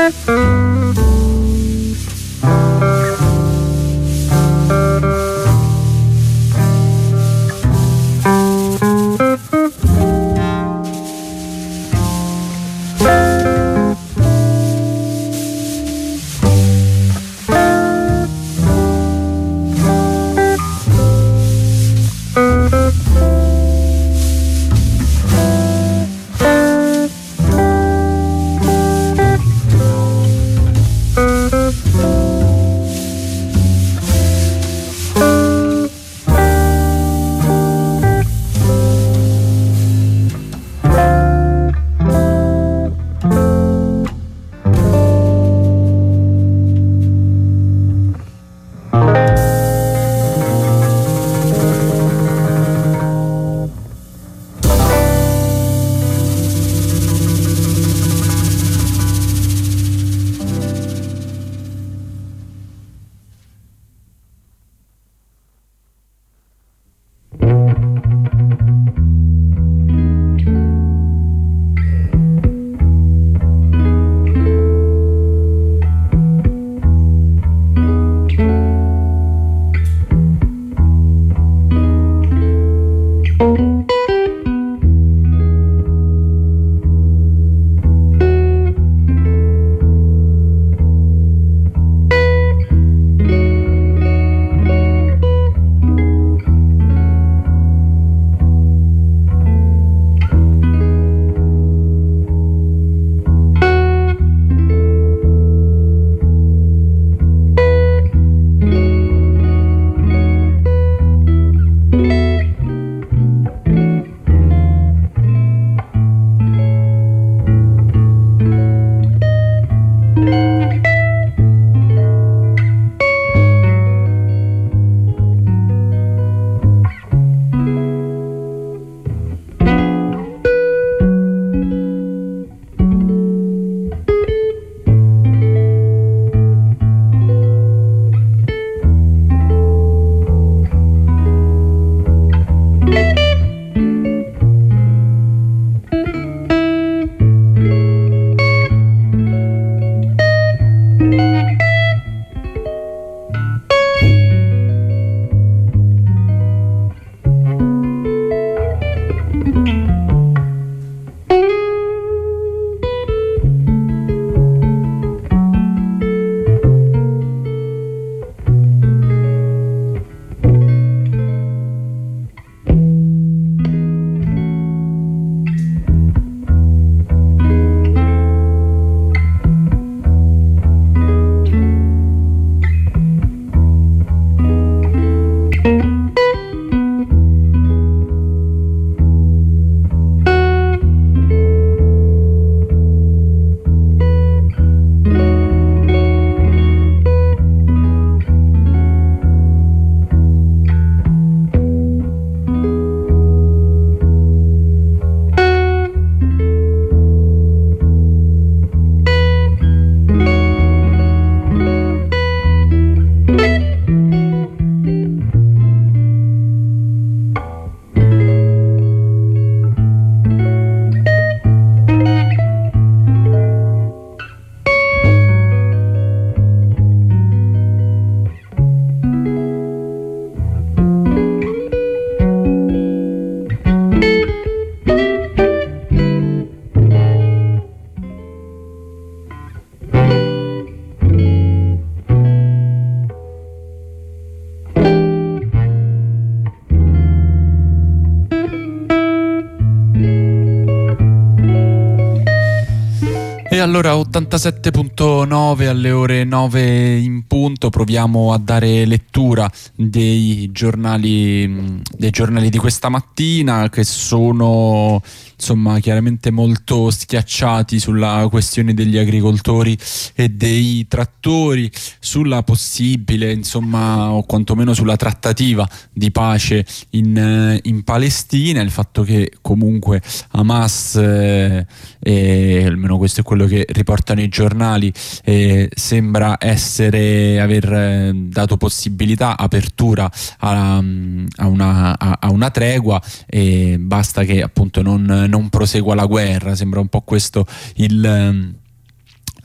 E allora ottantasette virgola nove alle ore nove in punto, proviamo a dare lettura dei giornali, dei giornali di questa mattina, che sono insomma chiaramente molto schiacciati sulla questione degli agricoltori e dei trattori, sulla possibile insomma o quantomeno sulla trattativa di pace in, in Palestina, il fatto che comunque Hamas eh, eh, almeno questo è quello che riportano i giornali, eh, sembra essere aver eh, dato possibilità, apertura a, a, una, a, a una tregua, e basta che appunto non, non prosegua la guerra. Sembra un po' questo il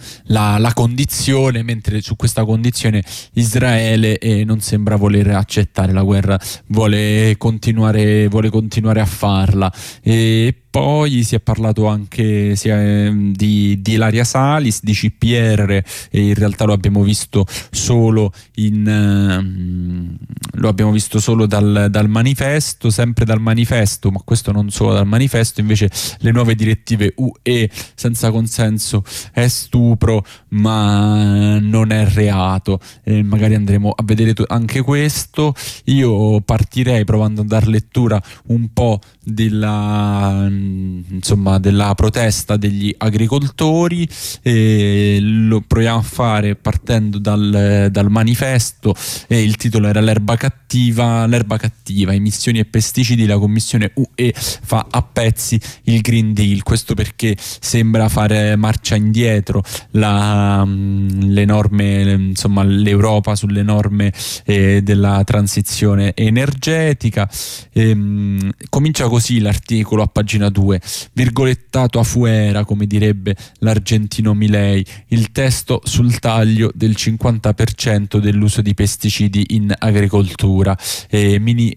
la, la condizione, mentre su questa condizione Israele eh, non sembra voler accettare la guerra, vuole continuare, vuole continuare a farla. E poi si è parlato anche si è, di, di Ilaria Salis, di C P R, e in realtà lo abbiamo visto solo in um, lo abbiamo visto solo dal, dal manifesto, sempre dal manifesto, ma questo non solo dal manifesto. Invece le nuove direttive U E: senza consenso è stupro ma non è reato. E magari andremo a vedere anche questo. Io partirei provando a dar lettura un po' della insomma della protesta degli agricoltori, e lo proviamo a fare partendo dal, dal manifesto. E il titolo era l'erba cattiva, l'erba cattiva, emissioni e pesticidi, la Commissione U E fa a pezzi il Green Deal. Questo perché sembra fare marcia indietro la, le norme, insomma l'Europa sulle norme eh, della transizione energetica. E, comincia così l'articolo a pagina due: virgolettato a fuera, come direbbe l'argentino Milei, il testo sul taglio del cinquanta per cento dell'uso di pesticidi in agricoltura, e mini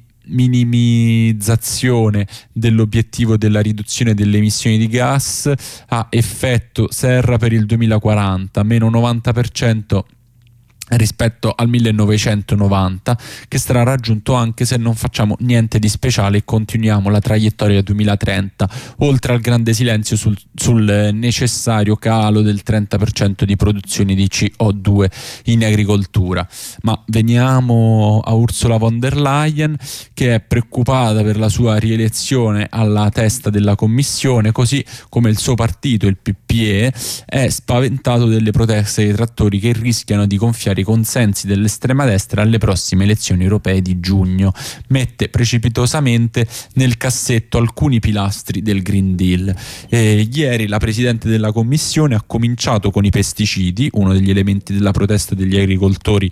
minimizzazione dell'obiettivo della riduzione delle emissioni di gas a effetto serra per il duemilaquaranta, meno novanta per cento rispetto al millenovecentonovanta, che sarà raggiunto anche se non facciamo niente di speciale e continuiamo la traiettoria duemilatrenta, oltre al grande silenzio sul, sul necessario calo del trenta per cento di produzione di C O due in agricoltura. Ma veniamo a Ursula von der Leyen, che è preoccupata per la sua rielezione alla testa della Commissione, così come il suo partito, il P P E, è spaventato delle proteste dei trattori che rischiano di gonfiare i consensi dell'estrema destra alle prossime elezioni europee di giugno. Mette precipitosamente nel cassetto alcuni pilastri del Green Deal. E ieri la Presidente della Commissione ha cominciato con i pesticidi, uno degli elementi della protesta degli agricoltori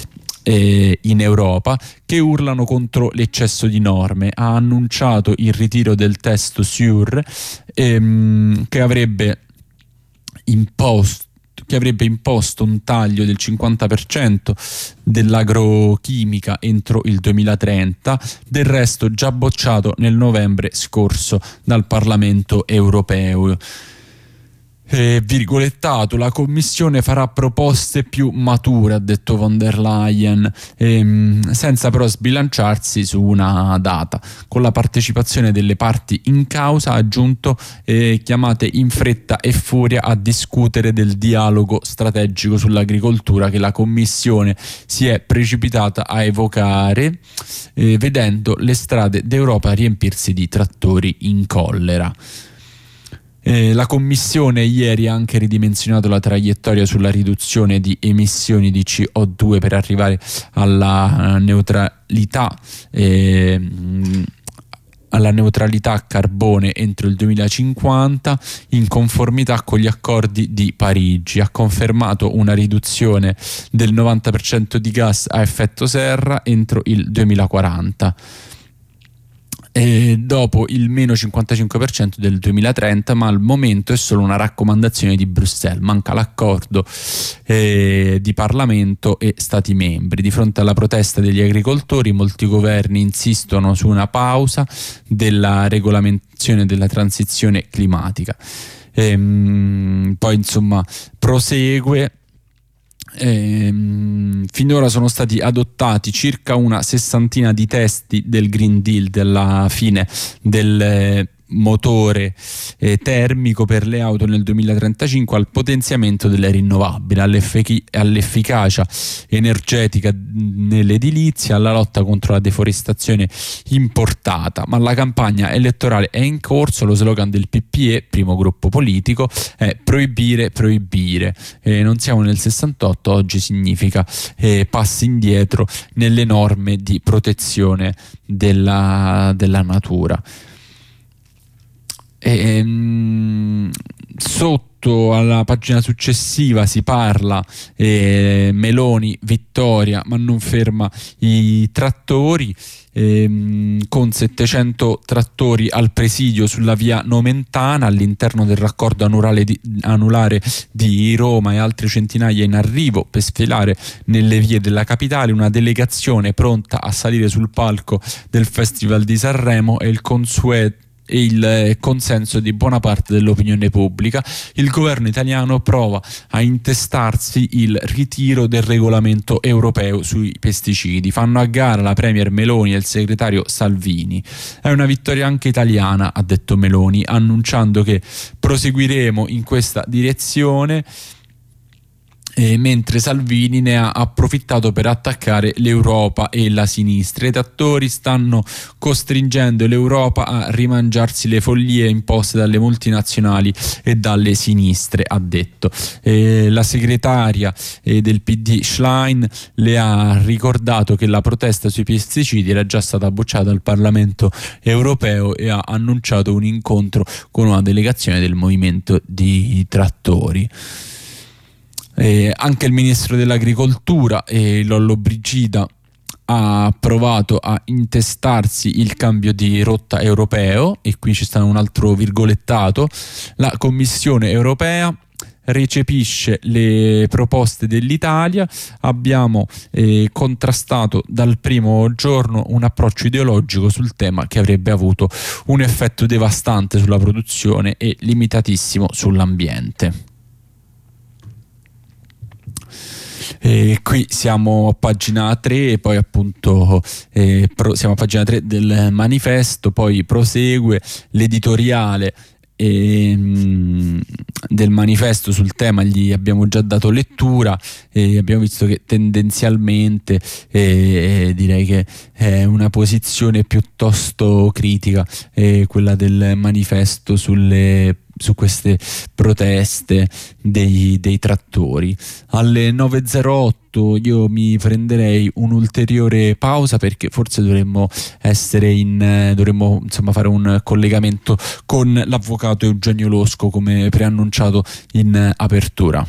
eh, in Europa, che urlano contro l'eccesso di norme. Ha annunciato il ritiro del testo S U R ehm, che avrebbe imposto che avrebbe imposto un taglio del cinquanta per cento dell'agrochimica entro il duemilatrenta, del resto già bocciato nel novembre scorso dal Parlamento europeo. Eh, virgolettato, la Commissione farà proposte più mature, ha detto von der Leyen, ehm, senza però sbilanciarsi su una data. Con la partecipazione delle parti in causa, ha aggiunto, eh, chiamate in fretta e furia a discutere del dialogo strategico sull'agricoltura che la Commissione si è precipitata a evocare, eh, vedendo le strade d'Europa riempirsi di trattori in collera. Eh, la Commissione ieri ha anche ridimensionato la traiettoria sulla riduzione di emissioni di C O due per arrivare alla neutralità eh, alla neutralità a carbone entro il duemilacinquanta, in conformità con gli accordi di Parigi. Ha confermato una riduzione del novanta per cento di gas a effetto serra entro il duemilaquaranta. E dopo il meno cinquantacinque per cento del duemilatrenta, ma al momento è solo una raccomandazione di Bruxelles, manca l'accordo eh, di Parlamento e Stati membri. Di fronte alla protesta degli agricoltori, molti governi insistono su una pausa della regolamentazione della transizione climatica. E, poi insomma prosegue. Ehm, finora sono stati adottati circa una sessantina di testi del Green Deal, della fine del eh, motore eh, termico per le auto nel duemilatrentacinque, al potenziamento delle rinnovabili, all'effic- all'efficacia energetica nell'edilizia, alla lotta contro la deforestazione importata. Ma la campagna elettorale è in corso. Lo slogan del P P E, primo gruppo politico, è proibire, proibire. Eh, non siamo nel sessantotto, oggi significa eh, passi indietro nelle norme di protezione della, della natura. ehm, sotto alla pagina successiva si parla eh, Meloni vittoria ma non ferma i trattori, ehm, con settecento trattori al presidio sulla via Nomentana all'interno del raccordo anulare di, anulare di Roma e altre centinaia in arrivo per sfilare nelle vie della capitale, una delegazione pronta a salire sul palco del Festival di Sanremo e il consueto e il consenso di buona parte dell'opinione pubblica. Il governo italiano prova a intestarsi il ritiro del regolamento europeo sui pesticidi. Fanno a gara la premier Meloni e il segretario Salvini. È una vittoria anche italiana, ha detto Meloni, annunciando che proseguiremo in questa direzione. Eh, mentre Salvini ne ha approfittato per attaccare l'Europa e la sinistra. I trattori stanno costringendo l'Europa a rimangiarsi le follie imposte dalle multinazionali e dalle sinistre, ha detto. Eh, la segretaria eh, del P D Schlein le ha ricordato che la protesta sui pesticidi era già stata bocciata dal Parlamento europeo e ha annunciato un incontro con una delegazione del movimento di trattori. Eh, anche il ministro dell'agricoltura, eh, Lollobrigida, ha provato a intestarsi il cambio di rotta europeo, e qui ci sta un altro virgolettato. La Commissione europea recepisce le proposte dell'Italia. Abbiamo eh, contrastato dal primo giorno un approccio ideologico sul tema che avrebbe avuto un effetto devastante sulla produzione e limitatissimo sull'ambiente. E qui siamo a pagina tre e poi appunto eh, pro, siamo a pagina tre del manifesto, poi prosegue l'editoriale e, mh, del manifesto sul tema. Gli abbiamo già dato lettura e abbiamo visto che tendenzialmente eh, direi che è una posizione piuttosto critica eh, quella del manifesto sulle su queste proteste dei, dei trattori. Alle nove e zero otto io mi prenderei un'ulteriore pausa, perché forse dovremmo essere in dovremmo insomma fare un collegamento con l'avvocato Eugenio Losco come preannunciato in apertura.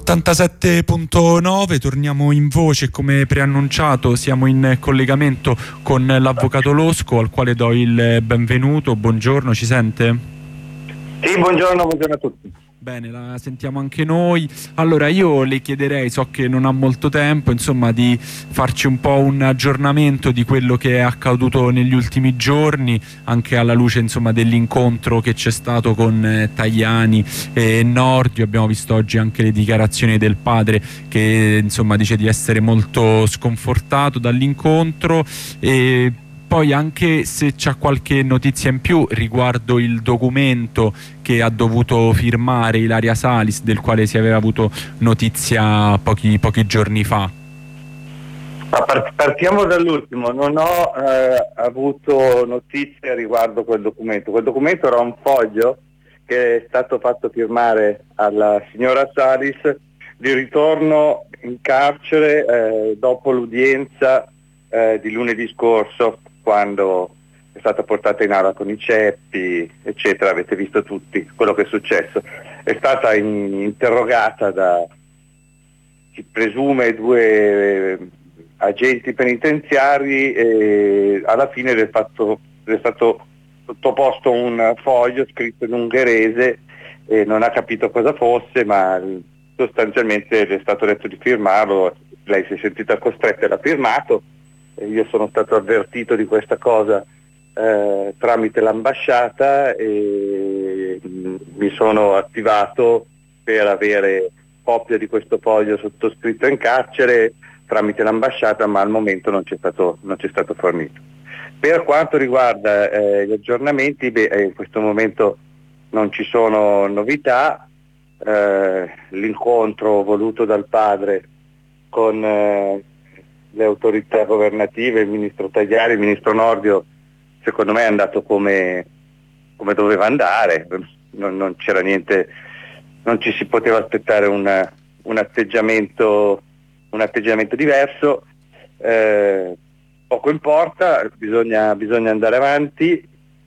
ottantasette virgola nove, torniamo in voce. Come preannunciato siamo in collegamento con l'avvocato Losco, al quale do il benvenuto. Buongiorno, ci sente? Sì, buongiorno, buongiorno a tutti. Bene, la sentiamo anche noi. Allora io le chiederei, so che non ha molto tempo, insomma, di farci un po' un aggiornamento di quello che è accaduto negli ultimi giorni, anche alla luce, insomma, dell'incontro che c'è stato con eh, Tajani e Nordio. Abbiamo visto oggi anche le dichiarazioni del padre che, insomma, dice di essere molto sconfortato dall'incontro, e poi anche se c'è qualche notizia in più riguardo il documento che ha dovuto firmare Ilaria Salis, del quale si aveva avuto notizia pochi, pochi giorni fa. Partiamo dall'ultimo. Non ho eh, avuto notizie riguardo quel documento. Quel documento era un foglio che è stato fatto firmare alla signora Salis di ritorno in carcere eh, dopo l'udienza eh, di lunedì scorso, quando è stata portata in aula con i ceppi, eccetera. Avete visto tutti quello che è successo. È stata in, interrogata da, si presume, due eh, agenti penitenziari, e alla fine le è, fatto, le è stato sottoposto un foglio scritto in ungherese e non ha capito cosa fosse, ma sostanzialmente le è stato detto di firmarlo. Lei si è sentita costretta e l'ha firmato. Io sono stato avvertito di questa cosa eh, tramite l'ambasciata e mh, mi sono attivato per avere copia di questo foglio sottoscritto in carcere tramite l'ambasciata, ma al momento non c'è stato, non c'è stato fornito. Per quanto riguarda eh, gli aggiornamenti, beh, in questo momento non ci sono novità. Eh, l'incontro voluto dal padre con eh, le autorità governative, il ministro Tajani, il ministro Nordio, secondo me è andato come, come doveva andare. Non, non c'era niente, non ci si poteva aspettare una, un atteggiamento un atteggiamento diverso. Eh, poco importa, bisogna, bisogna andare avanti,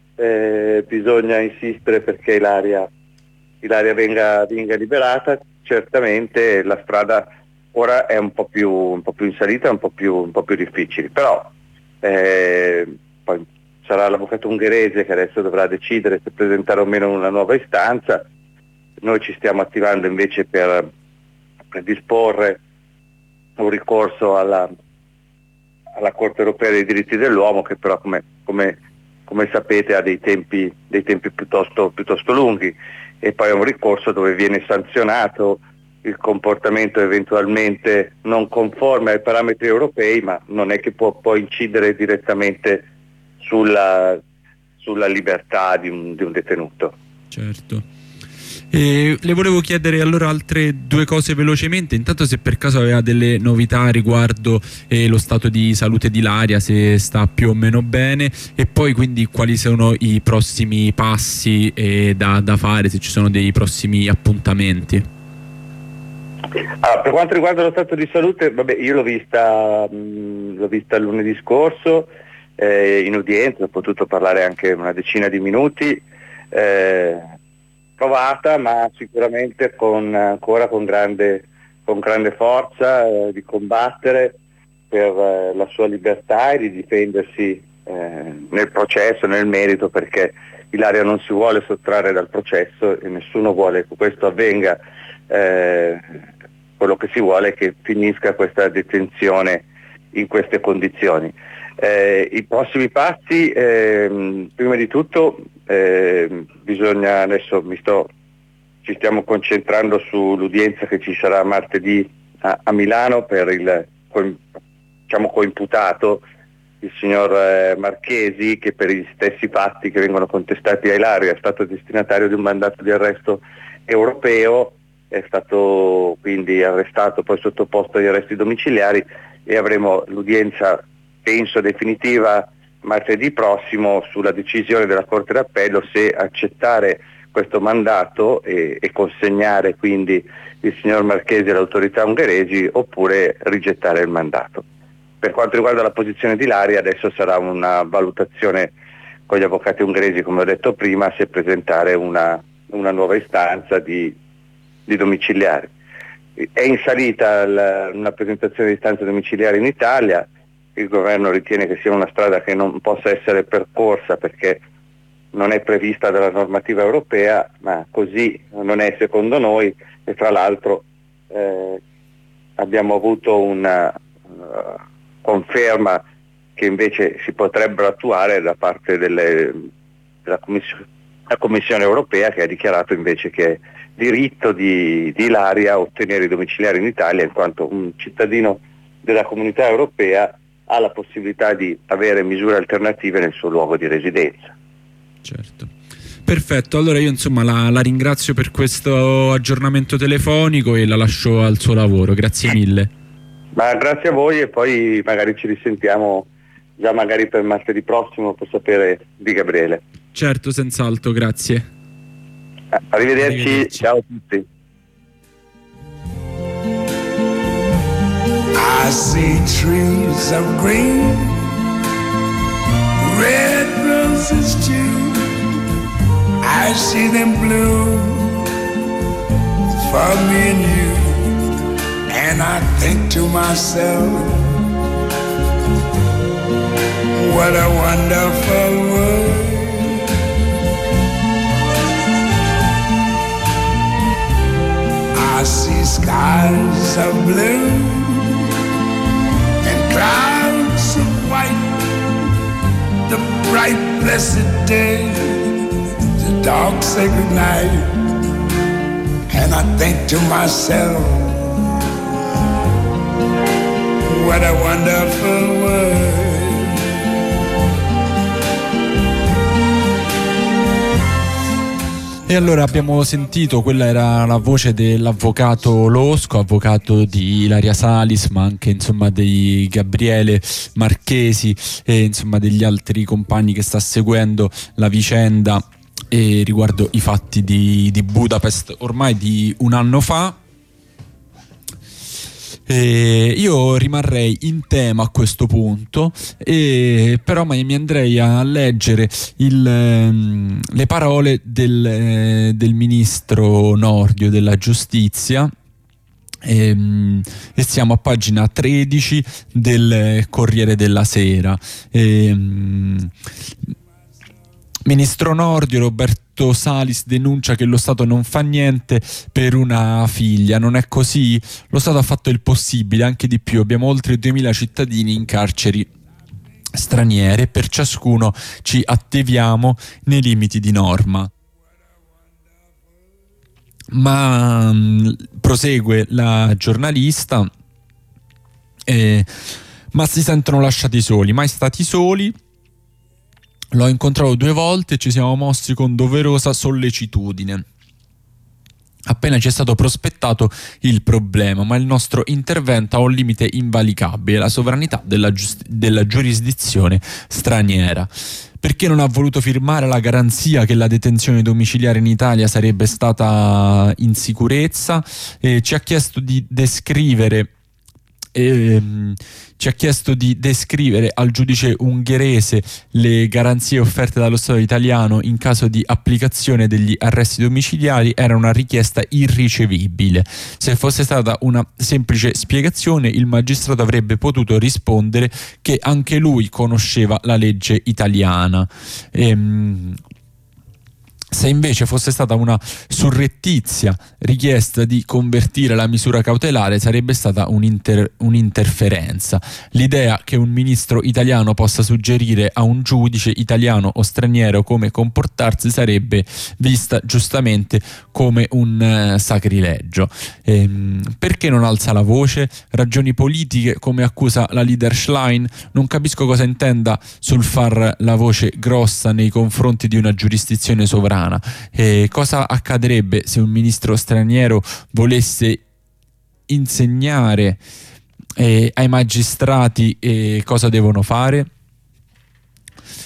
eh, bisogna insistere perché Ilaria, Ilaria venga, venga liberata. Certamente la strada ora è un po' più, un po' più in salita, un po' più, un po' più difficile, però eh, poi sarà l'avvocato ungherese che adesso dovrà decidere se presentare o meno una nuova istanza. Noi ci stiamo attivando invece per predisporre un ricorso alla, alla Corte Europea dei diritti dell'uomo, che però come, come, come sapete ha dei tempi, dei tempi piuttosto, piuttosto lunghi, e poi è un ricorso dove viene sanzionato il comportamento eventualmente non conforme ai parametri europei, ma non è che può poi incidere direttamente sulla, sulla libertà di un, di un detenuto. Certo. E le volevo chiedere allora altre due cose velocemente. Intanto se per caso aveva delle novità riguardo eh, lo stato di salute di Ilaria, se sta più o meno bene, e poi quindi quali sono i prossimi passi eh, da, da fare, se ci sono dei prossimi appuntamenti. Ah, per quanto riguarda lo stato di salute, vabbè, io l'ho vista, mh, l'ho vista lunedì scorso eh, in udienza, ho potuto parlare anche una decina di minuti, eh, provata, ma sicuramente con, ancora con grande, con grande forza eh, di combattere per eh, la sua libertà e di difendersi eh, nel processo, nel merito, perché Ilaria non si vuole sottrarre dal processo e nessuno vuole che questo avvenga. Eh, quello che si vuole è che finisca questa detenzione in queste condizioni. Eh, I prossimi passi, eh, prima di tutto eh, bisogna, adesso mi sto, ci stiamo concentrando sull'udienza che ci sarà martedì a, a Milano per il co, diciamo, coimputato, il signor eh, Marchesi, che per gli stessi fatti che vengono contestati a Ilaria è stato destinatario di un mandato di arresto europeo, è stato quindi arrestato, poi sottoposto agli arresti domiciliari, e avremo l'udienza, penso definitiva, martedì prossimo sulla decisione della Corte d'Appello se accettare questo mandato e, e consegnare quindi il signor Marchesi alle autorità ungheresi oppure rigettare il mandato. Per quanto riguarda la posizione di Ilaria, adesso sarà una valutazione con gli avvocati ungheresi, come ho detto prima, se presentare una, una nuova istanza di di domiciliari. è in salita la, una presentazione di istanze domiciliari in Italia. Il governo ritiene che sia una strada che non possa essere percorsa perché non è prevista dalla normativa europea, ma così non è secondo noi, e tra l'altro eh, abbiamo avuto una uh, conferma che invece si potrebbero attuare da parte delle, della Commissione, la Commissione europea, che ha dichiarato invece che è diritto di, di Ilaria ottenere i domiciliari in Italia, in quanto un cittadino della comunità europea ha la possibilità di avere misure alternative nel suo luogo di residenza. Certo. Perfetto, allora io insomma la, la ringrazio per questo aggiornamento telefonico e la lascio al suo lavoro, grazie mille. Ma grazie a voi, e poi magari ci risentiamo già magari per martedì prossimo per sapere di Gabriele. Certo, senz'altro, grazie. Arrivederci, Arrivederci. Ciao a tutti. I see trees of green, red roses too. I see them bloom for me and you. And I think to myself, what a wonderful world. I see skies of blue and clouds of white, the bright blessed day, the dark sacred night. And I think to myself, what a wonderful world. E allora abbiamo sentito, quella era la voce dell'avvocato Losco, avvocato di Ilaria Salis, ma anche insomma di Gabriele Marchesi e insomma degli altri compagni che sta seguendo la vicenda e riguardo i fatti di, di Budapest ormai di un anno fa. E io rimarrei in tema a questo punto, e però mi andrei a leggere il, le parole del, del ministro Nordio della giustizia. E, e siamo a pagina tredici del Corriere della Sera. E, Ministro Nordio, Roberto Salis denuncia che lo Stato non fa niente per una figlia. Non è così? Lo Stato ha fatto il possibile, anche di più. Abbiamo oltre duemila cittadini in carceri straniere, per ciascuno ci attiviamo nei limiti di norma. Ma mh, prosegue la giornalista, eh, ma si sentono lasciati soli, mai stati soli. L'ho incontrato due volte e ci siamo mossi con doverosa sollecitudine. Appena ci è stato prospettato il problema, ma il nostro intervento ha un limite invalicabile, la sovranità della, giusti- della giurisdizione straniera. Perché non ha voluto firmare la garanzia che la detenzione domiciliare in Italia sarebbe stata in sicurezza? E ci ha chiesto di descrivere Ehm, ci ha chiesto di descrivere al giudice ungherese le garanzie offerte dallo Stato italiano in caso di applicazione degli arresti domiciliari. Era una richiesta irricevibile. Se fosse stata una semplice spiegazione, il magistrato avrebbe potuto rispondere che anche lui conosceva la legge italiana. Ehm, Se invece fosse stata una surrettizia richiesta di convertire la misura cautelare, sarebbe stata un'inter- un'interferenza. L'idea che un ministro italiano possa suggerire a un giudice italiano o straniero come comportarsi sarebbe vista giustamente come un uh, sacrilegio. Ehm, perché non alza la voce? Ragioni politiche, come accusa la leader Schlein? Non capisco cosa intenda sul far la voce grossa nei confronti di una giurisdizione sovrana. E cosa accadrebbe se un ministro straniero volesse insegnare eh, ai magistrati eh, cosa devono fare?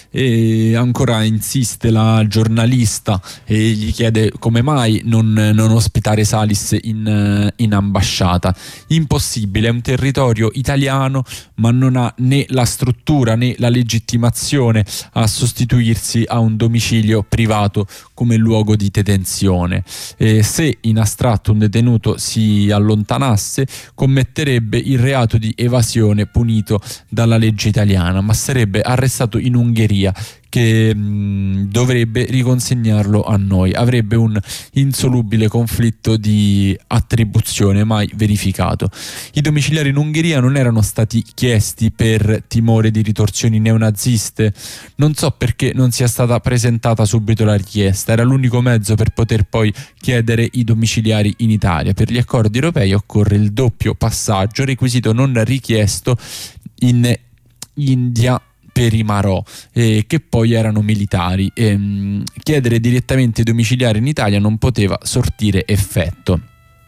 e ancora insiste la giornalista e gli chiede come mai non, non ospitare Salis in, in ambasciata. Impossibile, è un territorio italiano ma non ha né la struttura né la legittimazione a sostituirsi a un domicilio privato come luogo di detenzione. E se in astratto un detenuto si allontanasse, commetterebbe il reato di evasione punito dalla legge italiana, ma sarebbe arrestato in Ungheria, che mh, dovrebbe riconsegnarlo a noi. Avrebbe un insolubile conflitto di attribuzione mai verificato. I domiciliari in Ungheria non erano stati chiesti per timore di ritorsioni neonaziste. Non so perché non sia stata presentata subito la richiesta. Era l'unico mezzo per poter poi chiedere i domiciliari in Italia. Per gli accordi europei occorre il doppio passaggio, requisito non richiesto in India per i Marò, eh, che poi erano militari. Ehm, chiedere direttamente i domiciliari in Italia non poteva sortire effetto.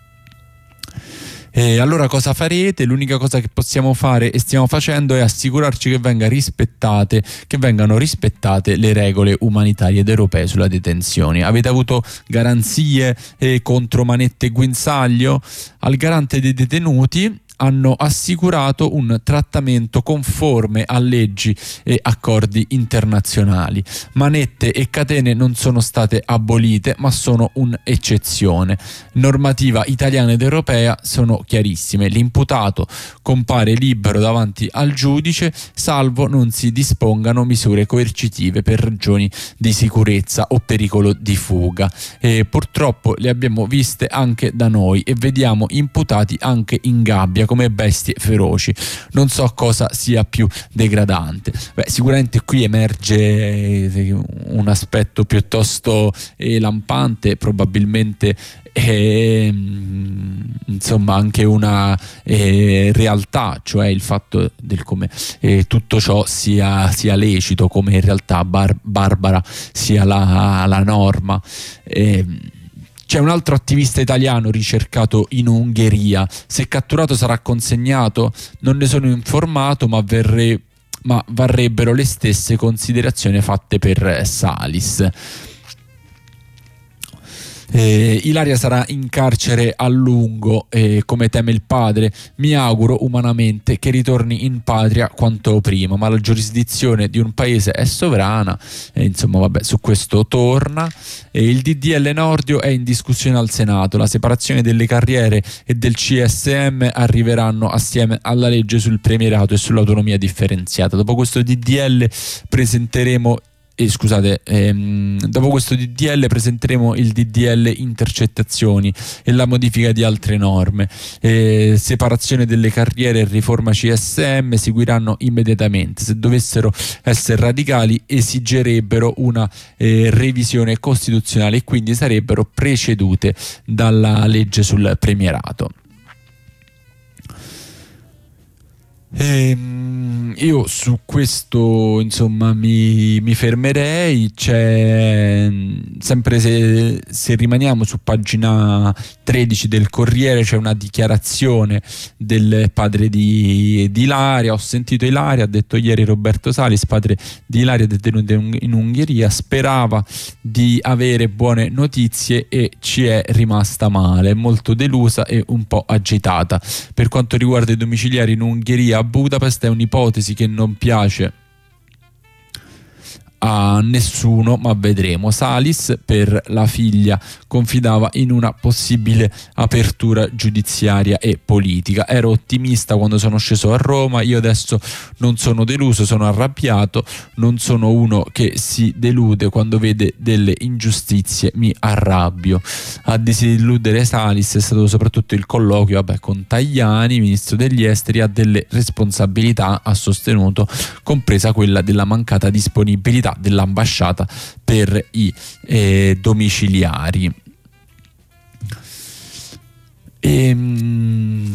E allora cosa farete? L'unica cosa che possiamo fare e stiamo facendo è assicurarci che venga rispettate, che vengano rispettate le regole umanitarie ed europee sulla detenzione. Avete avuto garanzie eh, contro manette e guinzaglio? Al garante dei detenuti hanno assicurato un trattamento conforme a leggi e accordi internazionali. Manette e catene non sono state abolite, ma sono un'eccezione. Normativa italiana ed europea sono chiarissime. L'imputato compare libero davanti al giudice, salvo non si dispongano misure coercitive per ragioni di sicurezza o pericolo di fuga. E purtroppo le abbiamo viste anche da noi e vediamo imputati anche in gabbia come bestie feroci. Non so cosa sia più degradante. Beh, sicuramente qui emerge un aspetto piuttosto eh, lampante, probabilmente eh, insomma anche una eh, realtà, cioè il fatto del come eh, tutto ciò sia, sia lecito, come in realtà bar- barbara sia la, la norma. Eh, C'è un altro attivista italiano ricercato in Ungheria. Se catturato sarà consegnato? Non ne sono informato, ma, verre, ma varrebbero le stesse considerazioni fatte per Salis. Eh, Ilaria sarà in carcere a lungo, eh, come teme il padre. Mi auguro umanamente che ritorni in patria quanto prima, ma la giurisdizione di un paese è sovrana. Eh, insomma, vabbè, su questo torna. Eh, il D D L Nordio è in discussione al Senato. La separazione delle carriere e del C S M arriveranno assieme alla legge sul premierato e sull'autonomia differenziata. Dopo questo D D L presenteremo Eh, scusate, ehm, dopo questo D D L presenteremo il D D L intercettazioni e la modifica di altre norme. Eh, separazione delle carriere e riforma C S M seguiranno immediatamente. Se dovessero essere radicali esigerebbero una eh, revisione costituzionale e quindi sarebbero precedute dalla legge sul premierato. Ehm, io su questo insomma mi, mi fermerei. C'è sempre, se, se rimaniamo su pagina tredici del Corriere, c'è una dichiarazione del padre di, di Ilaria. Ho sentito Ilaria, ha detto ieri Roberto Salis, padre di Ilaria detenuta in Ungheria, sperava di avere buone notizie e ci è rimasta male, molto delusa e un po' agitata. Per quanto riguarda i domiciliari in Ungheria, a Budapest, è un'ipotesi che non piace a nessuno, ma vedremo. Salis, per la figlia, confidava in una possibile apertura giudiziaria e politica. Ero ottimista quando sono sceso a Roma, io adesso non sono deluso, sono arrabbiato, non sono uno che si delude quando vede delle ingiustizie, mi arrabbio. A disilludere Salis è stato soprattutto il colloquio vabbè, con Tajani, ministro degli esteri. Ha delle responsabilità, ha sostenuto, compresa quella della mancata disponibilità dell'ambasciata per i eh, domiciliari. E,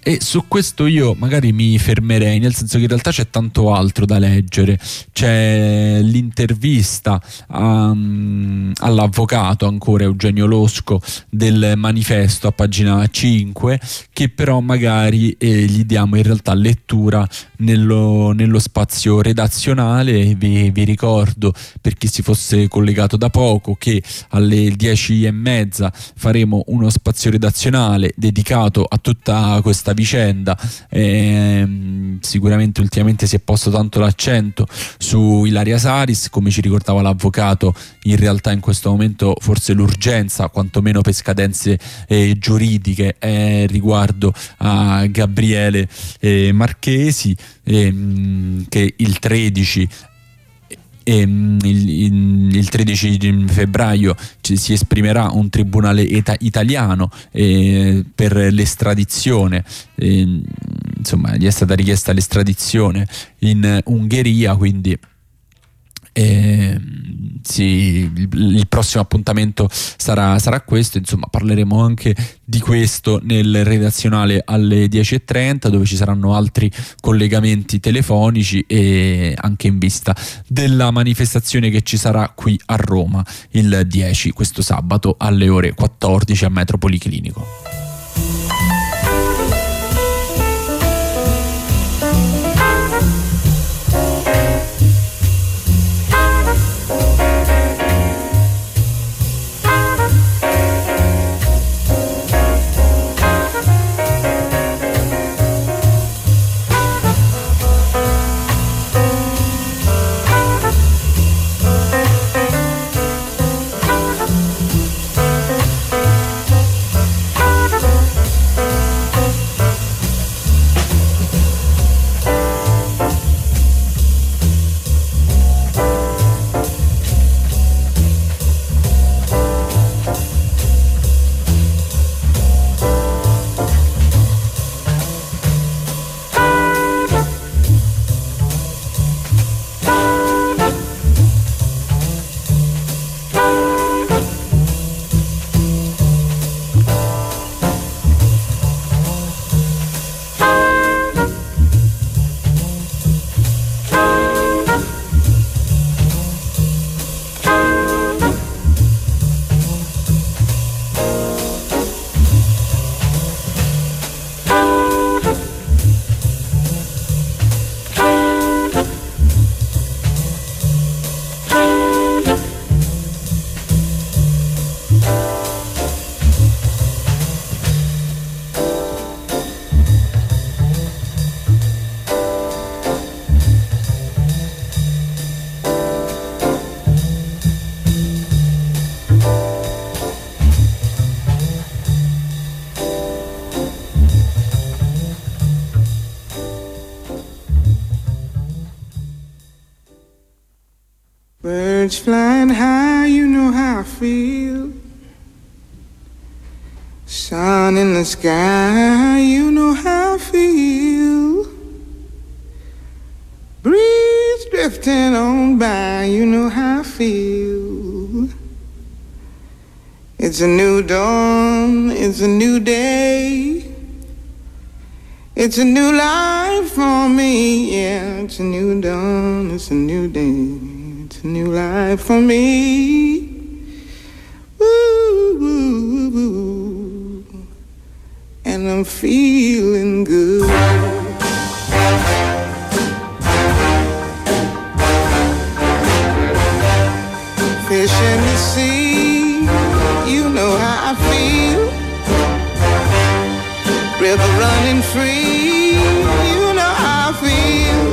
E su questo io magari mi fermerei, nel senso che in realtà c'è tanto altro da leggere. C'è l'intervista a, all'avvocato ancora Eugenio Losco del Manifesto a pagina cinque, che però magari eh, gli diamo in realtà lettura nello, nello spazio redazionale. Vi, vi ricordo, per chi si fosse collegato da poco, che alle dieci e mezza faremo uno spazio redazionale dedicato a tutta questa vicenda. Ehm, sicuramente ultimamente si è posto tanto l'accento su Ilaria Salis, come ci ricordava l'avvocato. In realtà in questo momento forse l'urgenza, quantomeno per scadenze eh, giuridiche, è riguardo a Gabriele eh, Marchesi, ehm, che il tredici Il, il, il tredici febbraio ci, si esprimerà un tribunale eta, italiano eh, per l'estradizione. Eh, insomma, gli è stata richiesta l'estradizione in Ungheria, quindi Eh, sì, il, il prossimo appuntamento sarà, sarà questo. Insomma, parleremo anche di questo nel redazionale alle dieci e trenta, dove ci saranno altri collegamenti telefonici, e anche in vista della manifestazione che ci sarà qui a Roma il dieci, questo sabato alle ore quattordici a Metro Policlinico. Birds flying high, you know how I feel. Sun in the sky, you know how I feel. Breeze drifting on by, you know how I feel. It's a new dawn, it's a new day. It's a new life for me, yeah. It's a new dawn, it's a new day. It's a new life for me. Woo, woo, woo. And I'm feeling good. Fish in the sea, you know how I feel. River running free, you know how I feel.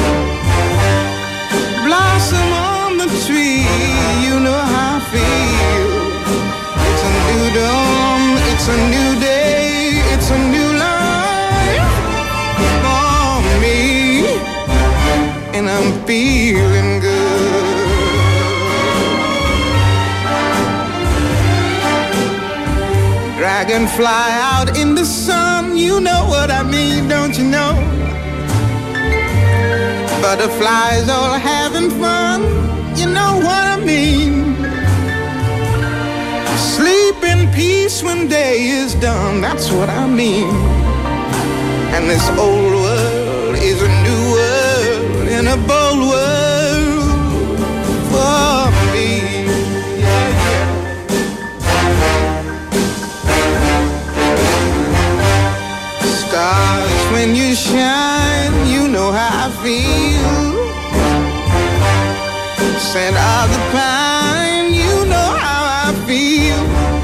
Blossom on the tree, you know how I feel. It's a new dawn, it's a new day, it's a new life for me. And I'm feeling good. Dragonfly out in the sun, you know what I mean, don't you know? Butterflies all having fun, you know what I mean. Sleep in peace when day is done, that's what I mean. And this old world is a new world and a bold world for me. Yeah, yeah. Stars, when you shine, you know how I feel. Scent of the pine, you know how I feel.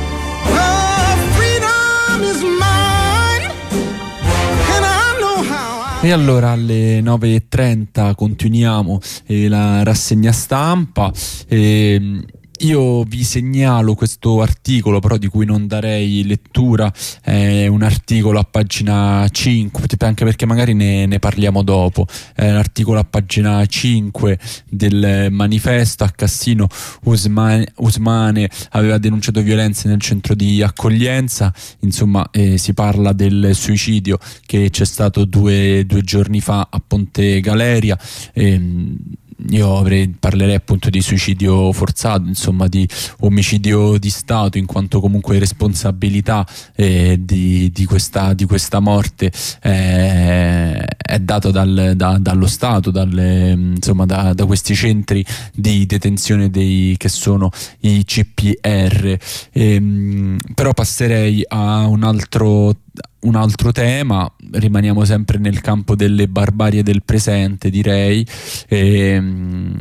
Oh, freedom is mine, and I know how I. E allora alle nove e trenta continuiamo eh, la rassegna stampa. Eh, Io vi segnalo questo articolo, però di cui non darei lettura, è un articolo a pagina cinque, anche perché magari ne, ne parliamo dopo. È un articolo a pagina cinque del Manifesto. A Cassino Usmane, Usmane aveva denunciato violenze nel centro di accoglienza. Insomma, eh, si parla del suicidio che c'è stato due, due giorni fa a Ponte Galeria. Eh, Io avrei, parlerei appunto di suicidio forzato, insomma di omicidio di Stato, in quanto comunque responsabilità eh, di, di, questa, di questa morte eh, è dato dal, da, dallo Stato, dalle, insomma da, da questi centri di detenzione dei, che sono i C P R. Ehm, però passerei a un altro un altro tema, rimaniamo sempre nel campo delle barbarie del presente, direi. Ehm,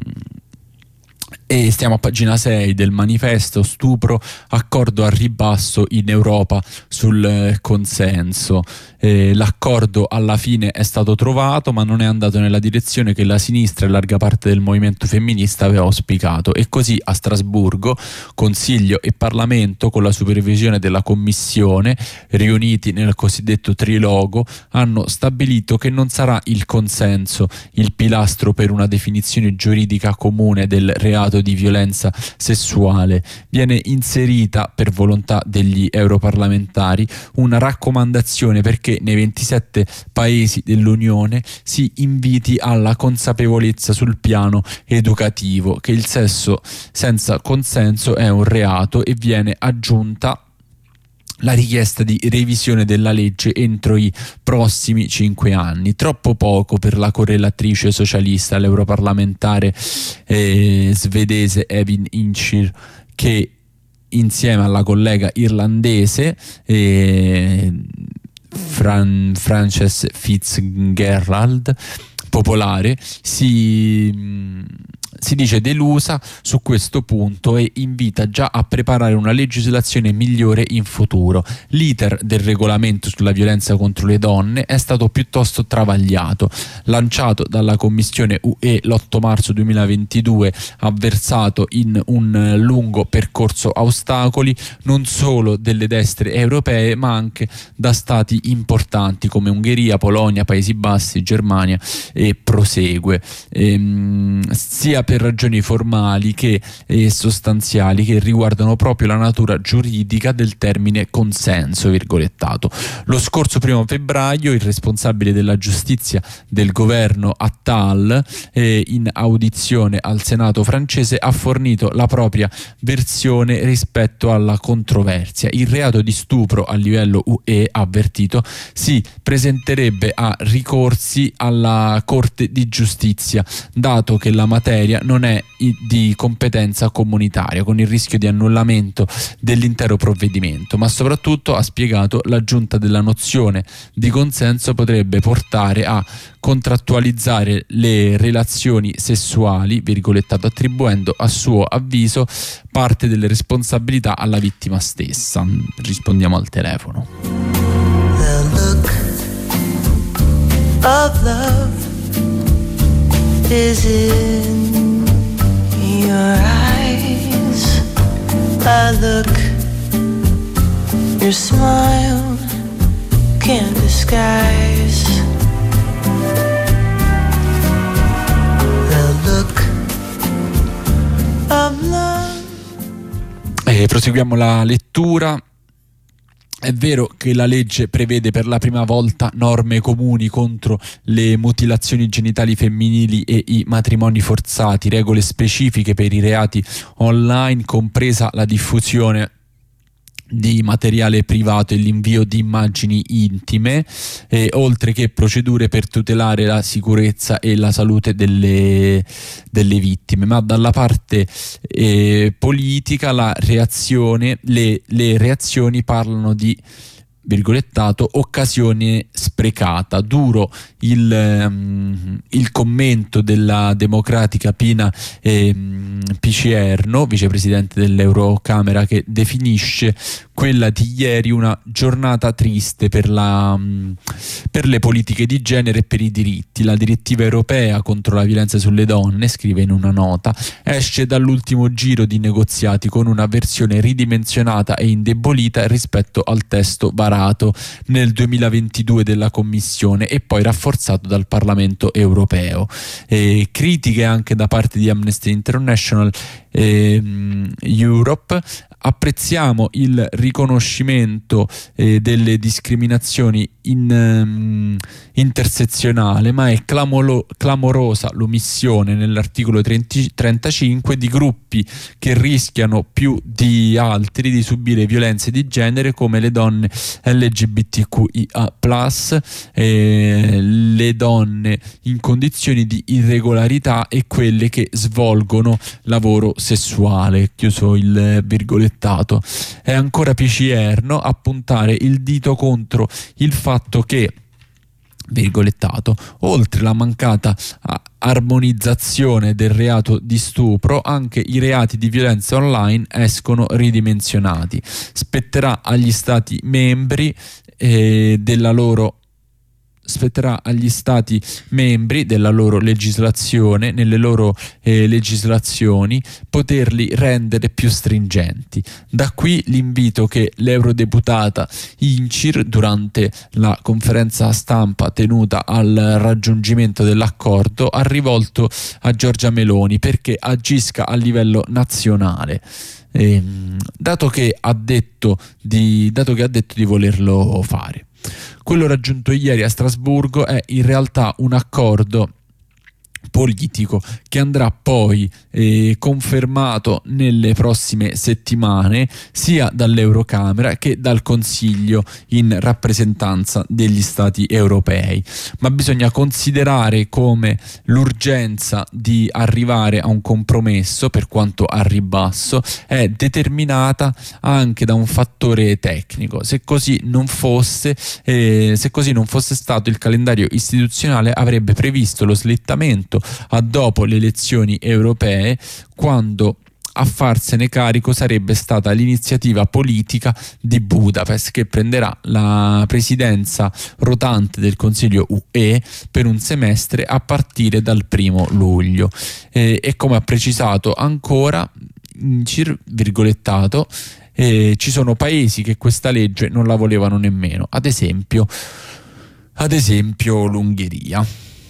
E stiamo a pagina sei del Manifesto. Stupro, accordo al ribasso in Europa sul eh, consenso. Eh, l'accordo alla fine è stato trovato, ma non è andato nella direzione che la sinistra e larga parte del movimento femminista aveva auspicato, e così a Strasburgo Consiglio e Parlamento, con la supervisione della Commissione, riuniti nel cosiddetto trilogo, hanno stabilito che non sarà il consenso il pilastro per una definizione giuridica comune del reato di violenza sessuale. Viene inserita, per volontà degli europarlamentari, una raccomandazione perché nei ventisette paesi dell'Unione si inviti alla consapevolezza sul piano educativo che il sesso senza consenso è un reato, e viene aggiunta la richiesta di revisione della legge entro i prossimi cinque anni. Troppo poco per la correlatrice socialista, l'europarlamentare eh, svedese Evin Inchir, che insieme alla collega irlandese eh, Fran- Frances Fitzgerald Popolare si... si dice delusa su questo punto e invita già a preparare una legislazione migliore in futuro. L'iter del regolamento sulla violenza contro le donne è stato piuttosto travagliato. Lanciato dalla Commissione U E l'otto marzo duemilaventidue, ha versato in un lungo percorso a ostacoli non solo delle destre europee, ma anche da stati importanti come Ungheria, Polonia, Paesi Bassi, Germania, e prosegue. Ehm, sia per ragioni formali che eh, sostanziali, che riguardano proprio la natura giuridica del termine consenso virgolettato. Lo scorso primo febbraio il responsabile della giustizia del governo Attal, eh, in audizione al Senato francese, ha fornito la propria versione rispetto alla controversia. Il reato di stupro a livello U E, ha avvertito, si presenterebbe a ricorsi alla Corte di Giustizia, dato che la materia non è di competenza comunitaria, con il rischio di annullamento dell'intero provvedimento. Ma soprattutto, ha spiegato, l'aggiunta della nozione di consenso potrebbe portare a contrattualizzare le relazioni sessuali, virgolettato, attribuendo a suo avviso parte delle responsabilità alla vittima stessa. Rispondiamo al telefono. The look of love is in your eyes. I look, your smile can't disguise. The look of love. E proseguiamo la lettura. È vero che la legge prevede per la prima volta norme comuni contro le mutilazioni genitali femminili e i matrimoni forzati, regole specifiche per i reati online, compresa la diffusione di materiale privato e l'invio di immagini intime, eh, oltre che procedure per tutelare la sicurezza e la salute delle, delle vittime. Ma dalla parte eh, politica la reazione, le, le reazioni parlano di, virgolettato, occasione sprecata. Duro il, um, il commento della democratica Pina eh, Picierno, vicepresidente dell'Eurocamera, che definisce quella di ieri una giornata triste per, la, um, per le politiche di genere e per i diritti. La direttiva europea contro la violenza sulle donne, scrive in una nota, esce dall'ultimo giro di negoziati con una versione ridimensionata e indebolita rispetto al testo varato nel duemilaventidue della Commissione e poi rafforzato dal Parlamento europeo. E critiche anche da parte di Amnesty International e Europe. Apprezziamo il riconoscimento eh, delle discriminazioni in, um, intersezionale, ma è clamolo- clamorosa l'omissione nell'articolo trentacinque di gruppi che rischiano più di altri di subire violenze di genere, come le donne L G B T Q I A plus, eh, le donne in condizioni di irregolarità e quelle che svolgono lavoro sessuale, chiuso il virgolettato. È ancora Picierno a puntare il dito contro il fatto che, virgolettato, oltre la mancata armonizzazione del reato di stupro, anche i reati di violenza online escono ridimensionati. Spetterà agli stati membri eh, della loro spetterà agli stati membri della loro legislazione, nelle loro eh, legislazioni, poterli rendere più stringenti. Da qui l'invito che l'eurodeputata Incir, durante la conferenza stampa tenuta al raggiungimento dell'accordo, ha rivolto a Giorgia Meloni perché agisca a livello nazionale. Eh, dato che ha detto di, dato che ha detto di volerlo fare. Quello raggiunto ieri a Strasburgo è in realtà un accordo politico che andrà poi eh, confermato nelle prossime settimane sia dall'Eurocamera che dal Consiglio in rappresentanza degli Stati europei. Ma bisogna considerare come l'urgenza di arrivare a un compromesso, per quanto a ribasso, è determinata anche da un fattore tecnico. Se così non fosse, eh, se così non fosse stato, il calendario istituzionale avrebbe previsto lo slittamento a dopo le elezioni europee, quando a farsene carico sarebbe stata l'iniziativa politica di Budapest, che prenderà la presidenza rotante del Consiglio U E per un semestre a partire dal primo luglio. E, e come ha precisato ancora, Incir, virgolettato, eh, ci sono paesi che questa legge non la volevano nemmeno, ad esempio, ad esempio l'Ungheria.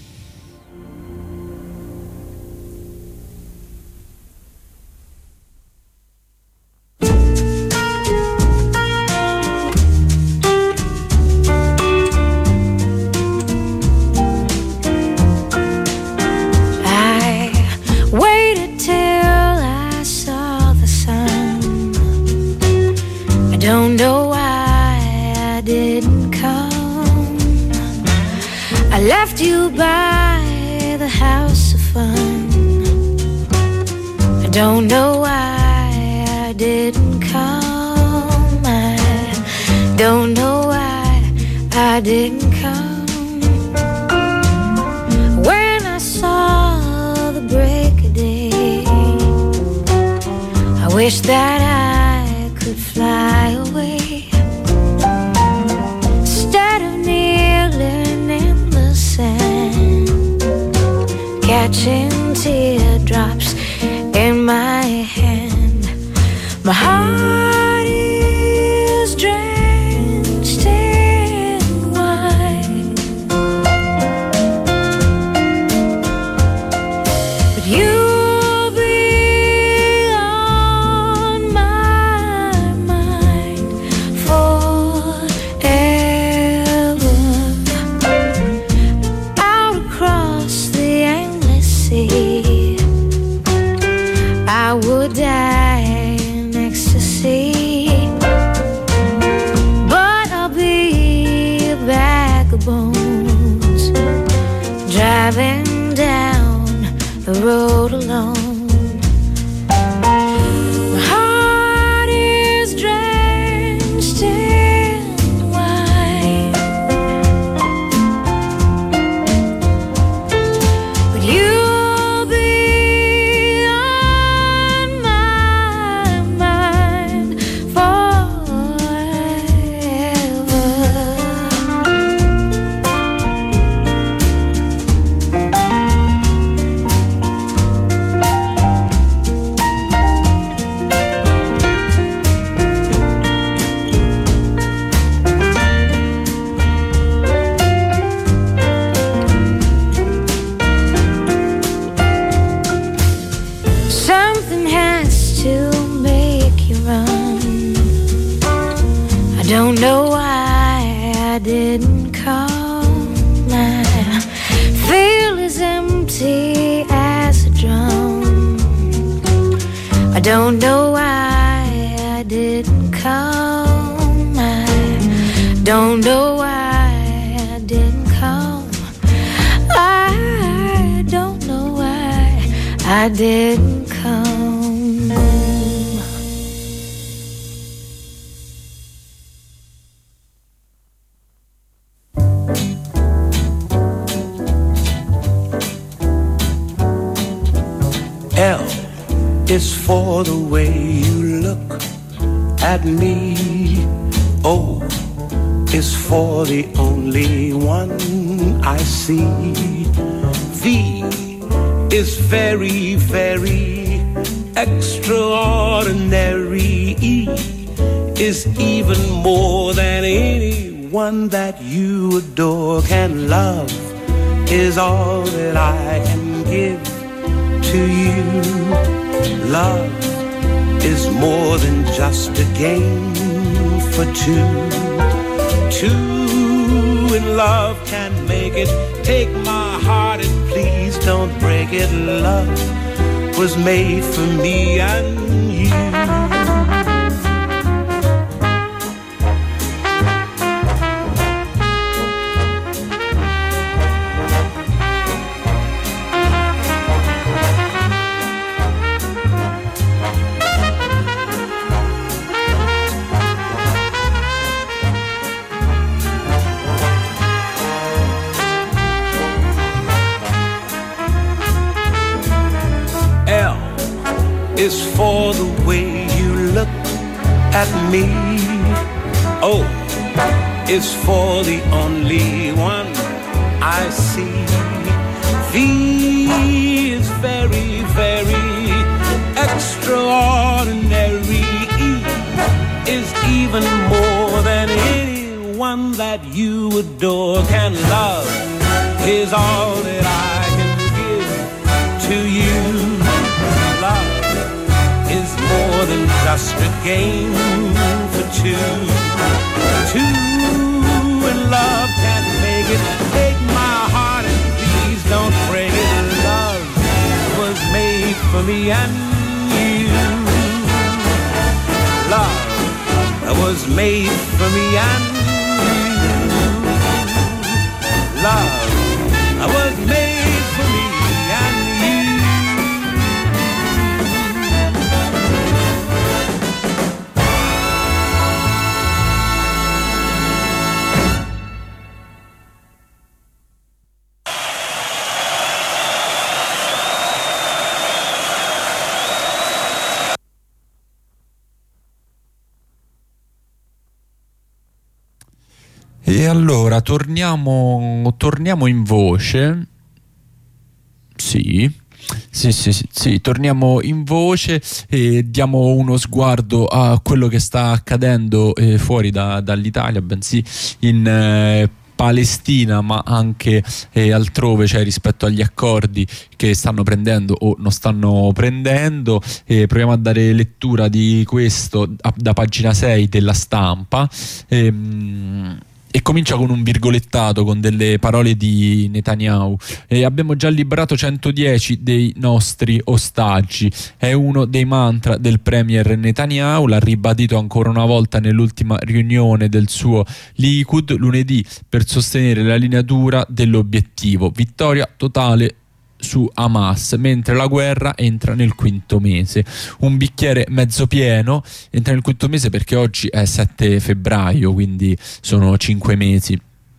Don't know why I didn't come. I left you by the house of fun. I don't know why I didn't come. I don't know why I didn't come. When I saw the break of day, I wish that I could fly away, instead of kneeling in the sand, catching teardrops in my hand. My heart is drenched in wine, but you I would die in ecstasy. driving down the road alone. My heart is drenched in wine, but you'll be on my mind forever. Something has to make you run. I don't know why I didn't call. My feel as empty as a drum. I don't know why I didn't come. I don't know why I didn't come. I don't know why I didn't come. L is for the way you look at me. O is for the only one I see. V is very, very extraordinary. E is even more than anyone that you adore can love, is all that I can give to you. Love is more than just a game for two. Two in love can make it. Take my heart and please don't break it. Love was made for me and you. Is for the way you look at me. O is for the only one I see. V is very, very extraordinary. E is even more than anyone that you adore can love, is all that I can give to you. Love is more than just a game for two. Two in love can make it. Take my heart and please don't break it. Love was made for me and you. Love was made for me and you. Love was made for me and you. E allora torniamo, torniamo in voce. Sì. Sì, sì, sì, sì, torniamo in voce e diamo uno sguardo a quello che sta accadendo eh, fuori da, dall'Italia, bensì in eh, Palestina, ma anche eh, altrove, cioè rispetto agli accordi che stanno prendendo o non stanno prendendo. Eh, proviamo a dare lettura di questo a, da pagina sei della Stampa. Ehm, e comincia con un virgolettato, con delle parole di Netanyahu. E abbiamo già liberato centodieci dei nostri ostaggi. È uno dei mantra del premier Netanyahu, l'ha ribadito ancora una volta nell'ultima riunione del suo Likud lunedì per sostenere la linea dura dell'obiettivo: vittoria totale su Hamas, mentre la guerra entra nel quinto mese. Un bicchiere mezzo pieno, entra nel quinto mese perché oggi è sette febbraio, quindi sono cinque mesi.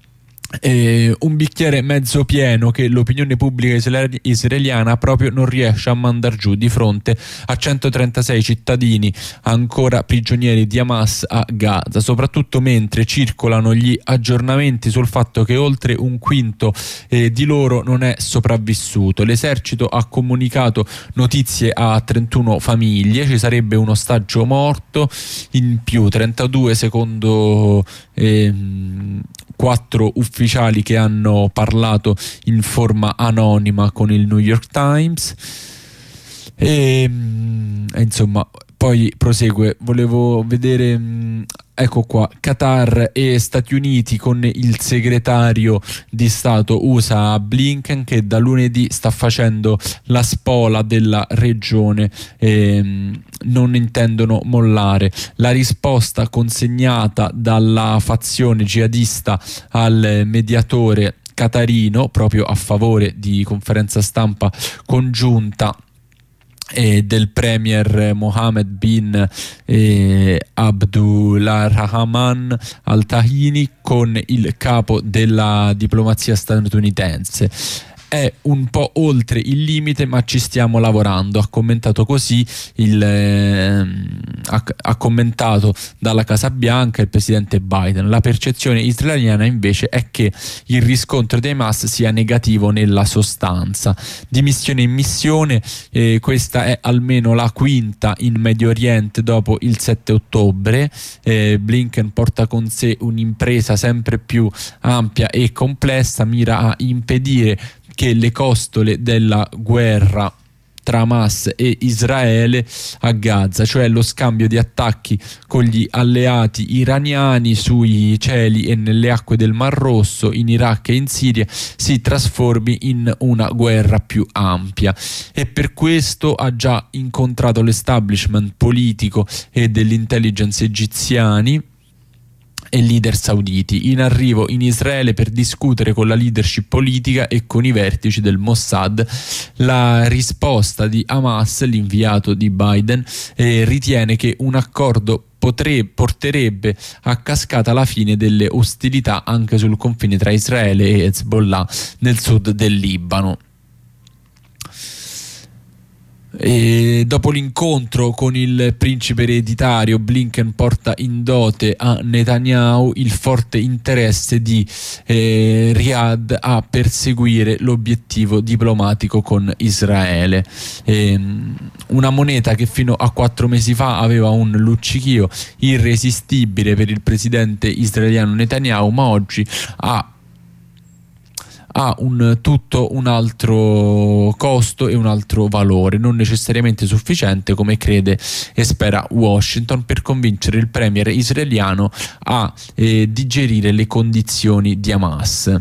Eh, un bicchiere mezzo pieno che l'opinione pubblica isra- israeliana proprio non riesce a mandar giù di fronte a centotrentasei cittadini ancora prigionieri di Hamas a Gaza, soprattutto mentre circolano gli aggiornamenti sul fatto che oltre un quinto eh, di loro non è sopravvissuto. L'esercito ha comunicato notizie a trentuno famiglie, ci sarebbe un ostaggio morto in più, trentadue secondo ehm, quattro ufficiali che hanno parlato in forma anonima con il New York Times. E insomma, poi prosegue. Volevo vedere, ecco qua, Qatar e Stati Uniti con il segretario di Stato U S A Blinken, che da lunedì sta facendo la spola della regione. E non intendono mollare. La risposta consegnata dalla fazione jihadista al mediatore qatarino, proprio a favore di conferenza stampa congiunta E del premier Mohammed bin eh, Abdulrahman Al-Tahini con il capo della diplomazia statunitense. È un po' oltre il limite, ma ci stiamo lavorando. Ha commentato così il, eh, ha, ha commentato dalla Casa Bianca il presidente Biden. La percezione israeliana invece è che il riscontro dei Hamas sia negativo nella sostanza. Di missione in missione, eh, questa è almeno la quinta in Medio Oriente dopo il sette ottobre. Eh, Blinken porta con sé un'impresa sempre più ampia e complessa, mira a impedire che le costole della guerra tra Hamas e Israele a Gaza, cioè lo scambio di attacchi con gli alleati iraniani sui cieli e nelle acque del Mar Rosso, in Iraq e in Siria, si trasformi in una guerra più ampia. E per questo ha già incontrato l'establishment politico e dell'intelligence egiziani e leader sauditi, in arrivo in Israele per discutere con la leadership politica e con i vertici del Mossad. La risposta di Hamas, l'inviato di Biden, eh, ritiene che un accordo potrebbe, porterebbe a cascata la fine delle ostilità anche sul confine tra Israele e Hezbollah nel sud del Libano. E dopo l'incontro con il principe ereditario, Blinken porta in dote a Netanyahu il forte interesse di eh, Riyadh a perseguire l'obiettivo diplomatico con Israele. E, una moneta che fino a quattro mesi fa aveva un luccichio irresistibile per il presidente israeliano Netanyahu, ma oggi ha ha un tutto un altro costo e un altro valore, non necessariamente sufficiente, come crede e spera Washington, per convincere il premier israeliano a eh, digerire le condizioni di Hamas.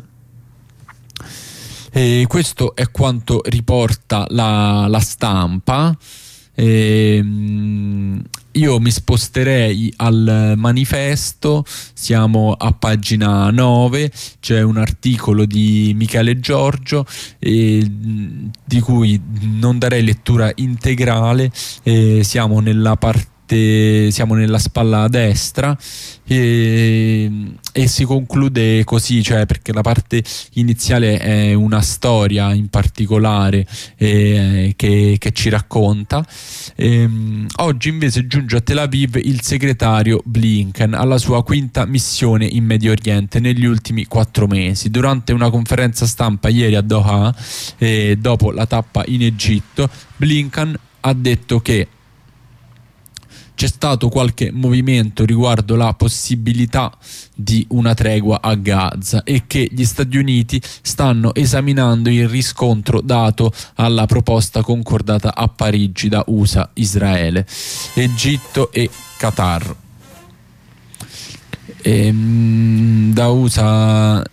E questo è quanto riporta la, la stampa. E, io mi sposterei al Manifesto, siamo a pagina nove, c'è un articolo di Michele Giorgio eh, di cui non darei lettura integrale, eh, siamo nella parte siamo nella spalla a destra e, e si conclude così, cioè perché la parte iniziale è una storia in particolare eh, che, che ci racconta. E, oggi invece giunge a Tel Aviv il segretario Blinken alla sua quinta missione in Medio Oriente negli ultimi quattro mesi. Durante una conferenza stampa ieri a Doha, eh, dopo la tappa in Egitto, Blinken ha detto che c'è stato qualche movimento riguardo la possibilità di una tregua a Gaza e che gli Stati Uniti stanno esaminando il riscontro dato alla proposta concordata a Parigi da U S A, Israele, Egitto e Qatar. Ehm, da U S A,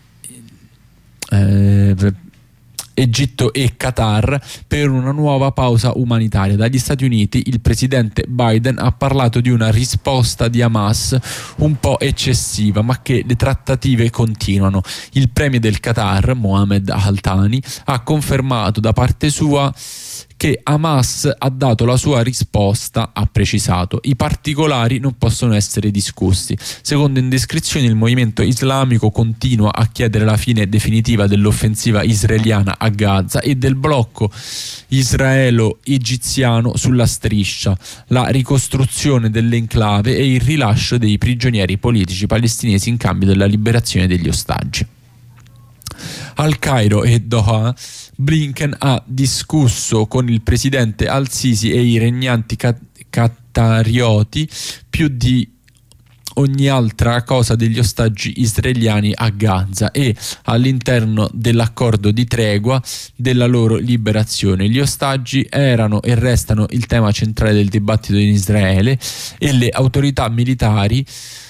eh, Egitto e Qatar per una nuova pausa umanitaria. Dagli Stati Uniti il presidente Biden ha parlato di una risposta di Hamas un po' eccessiva, ma che le trattative continuano. Il premier del Qatar, Mohammed Al Thani, ha confermato da parte sua che Hamas ha dato la sua risposta, ha precisato. I particolari non possono essere discussi. Secondo indiscrezioni, il movimento islamico continua a chiedere la fine definitiva dell'offensiva israeliana a Gaza e del blocco israelo-egiziano sulla striscia, la ricostruzione dell'enclave e il rilascio dei prigionieri politici palestinesi in cambio della liberazione degli ostaggi. Al Cairo e Doha, Blinken ha discusso con il presidente Al-Sisi e i regnanti qatarioti più di ogni altra cosa degli ostaggi israeliani a Gaza e all'interno dell'accordo di tregua della loro liberazione. Gli ostaggi erano e restano il tema centrale del dibattito in Israele e le autorità militari,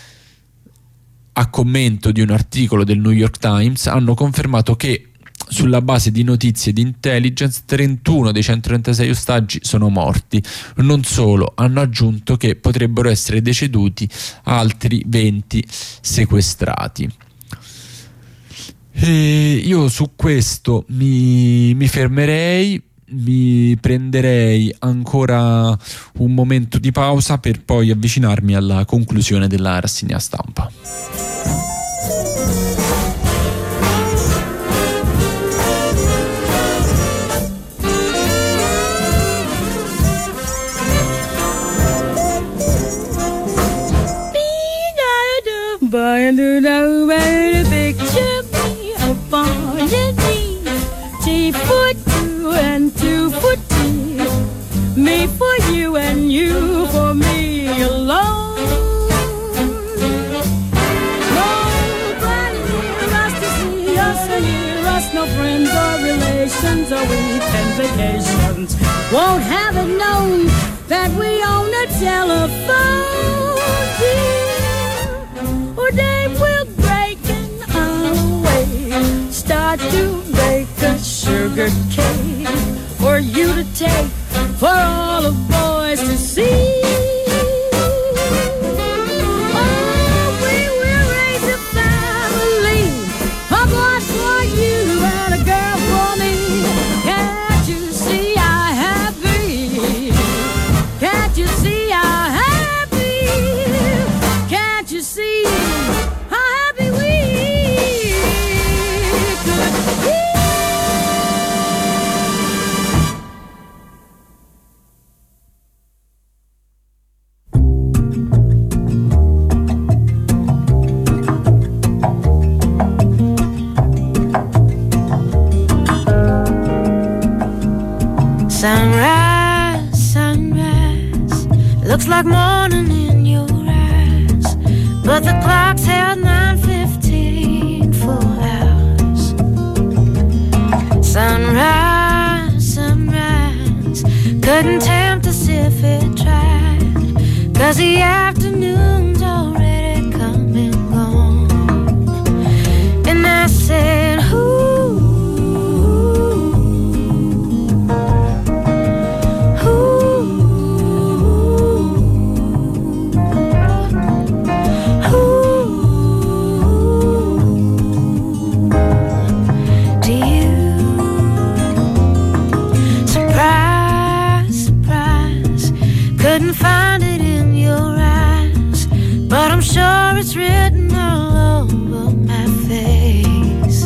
a commento di un articolo del New York Times, hanno confermato che sulla base di notizie di intelligence trentuno dei centotrentasei ostaggi sono morti. Non solo, hanno aggiunto che potrebbero essere deceduti altri venti sequestrati. E io su questo mi, mi fermerei, mi prenderei ancora un momento di pausa per poi avvicinarmi alla conclusione della rassegna stampa. Boy, do know where to picture me upon your knee. T for two and two for tea. Me for you and you for me alone. Nobody near us to see us or hear us. No friends or relations or weekend vacations. Won't have it known that we own a telephone. Or they will break in our way. Start to bake a sugar cake for you to take, for all the boys to see. Oh, we will raise a family, a boy for you and a girl for me. Can't you see how happy? Can't you see how happy? Can't you see? Sunrise, sunrise, looks like morning in your eyes, but the clock's held nine fifteen for hours. Sunrise, sunrise, couldn't tempt us if it tried, 'cause the afternoon's already come and gone. And I said, who? Couldn't find it in your eyes, but I'm sure it's written all over my face.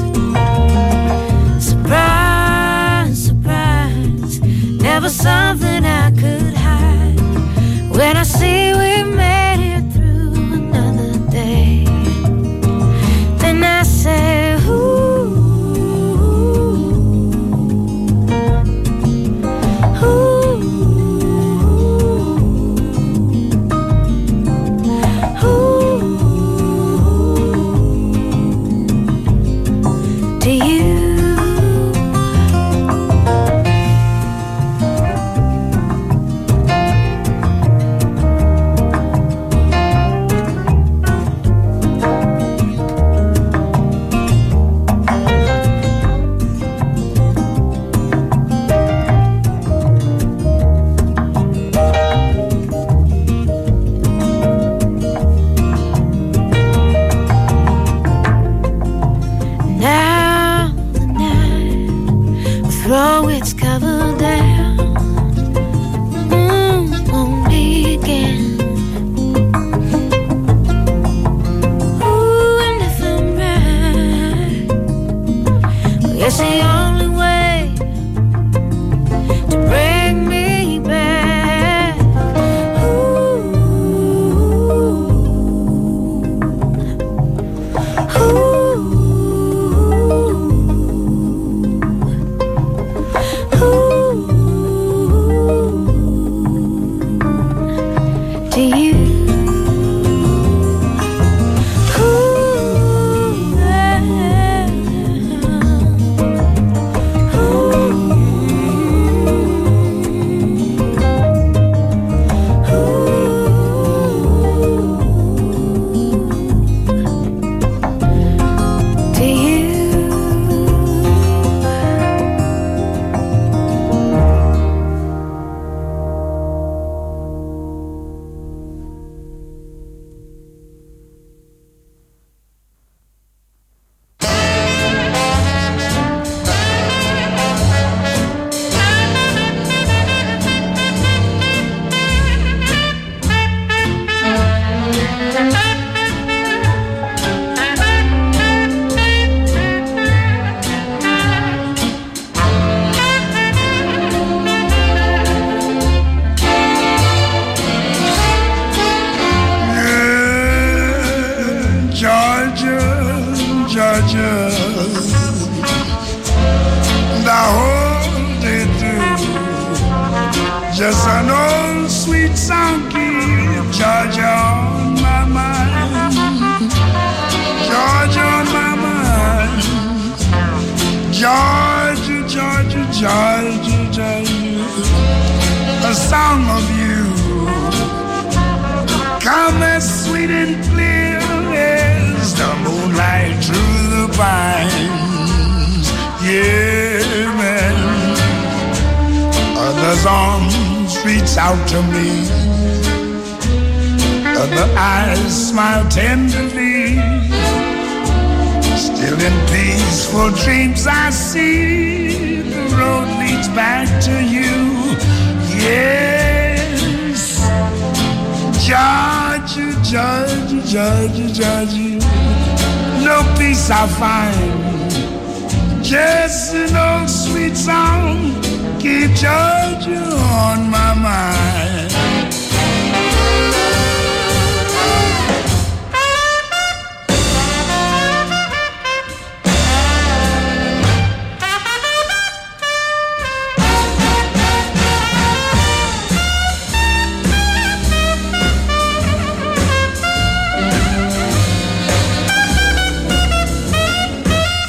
Surprise, surprise, never something I could hide. When I see we made it through another day, then I say, ooh, ooh. It's the only way to bring me back. Ooh, ooh, ooh, to you. Just an old sweet song keep Georgia on my mind. Georgia on my mind. Georgia, Georgia, Georgia, Georgia. A song of you. Come as sweet and clear as the moonlight through the pines. Yeah, man. Others' arms reach out to me, other eyes smile tenderly. Still in peaceful dreams I see the road leads back to you. Yes, Georgia, Georgia, Georgia, Georgia. No peace I find, just an old sweet song. Keep Georgia on my mind.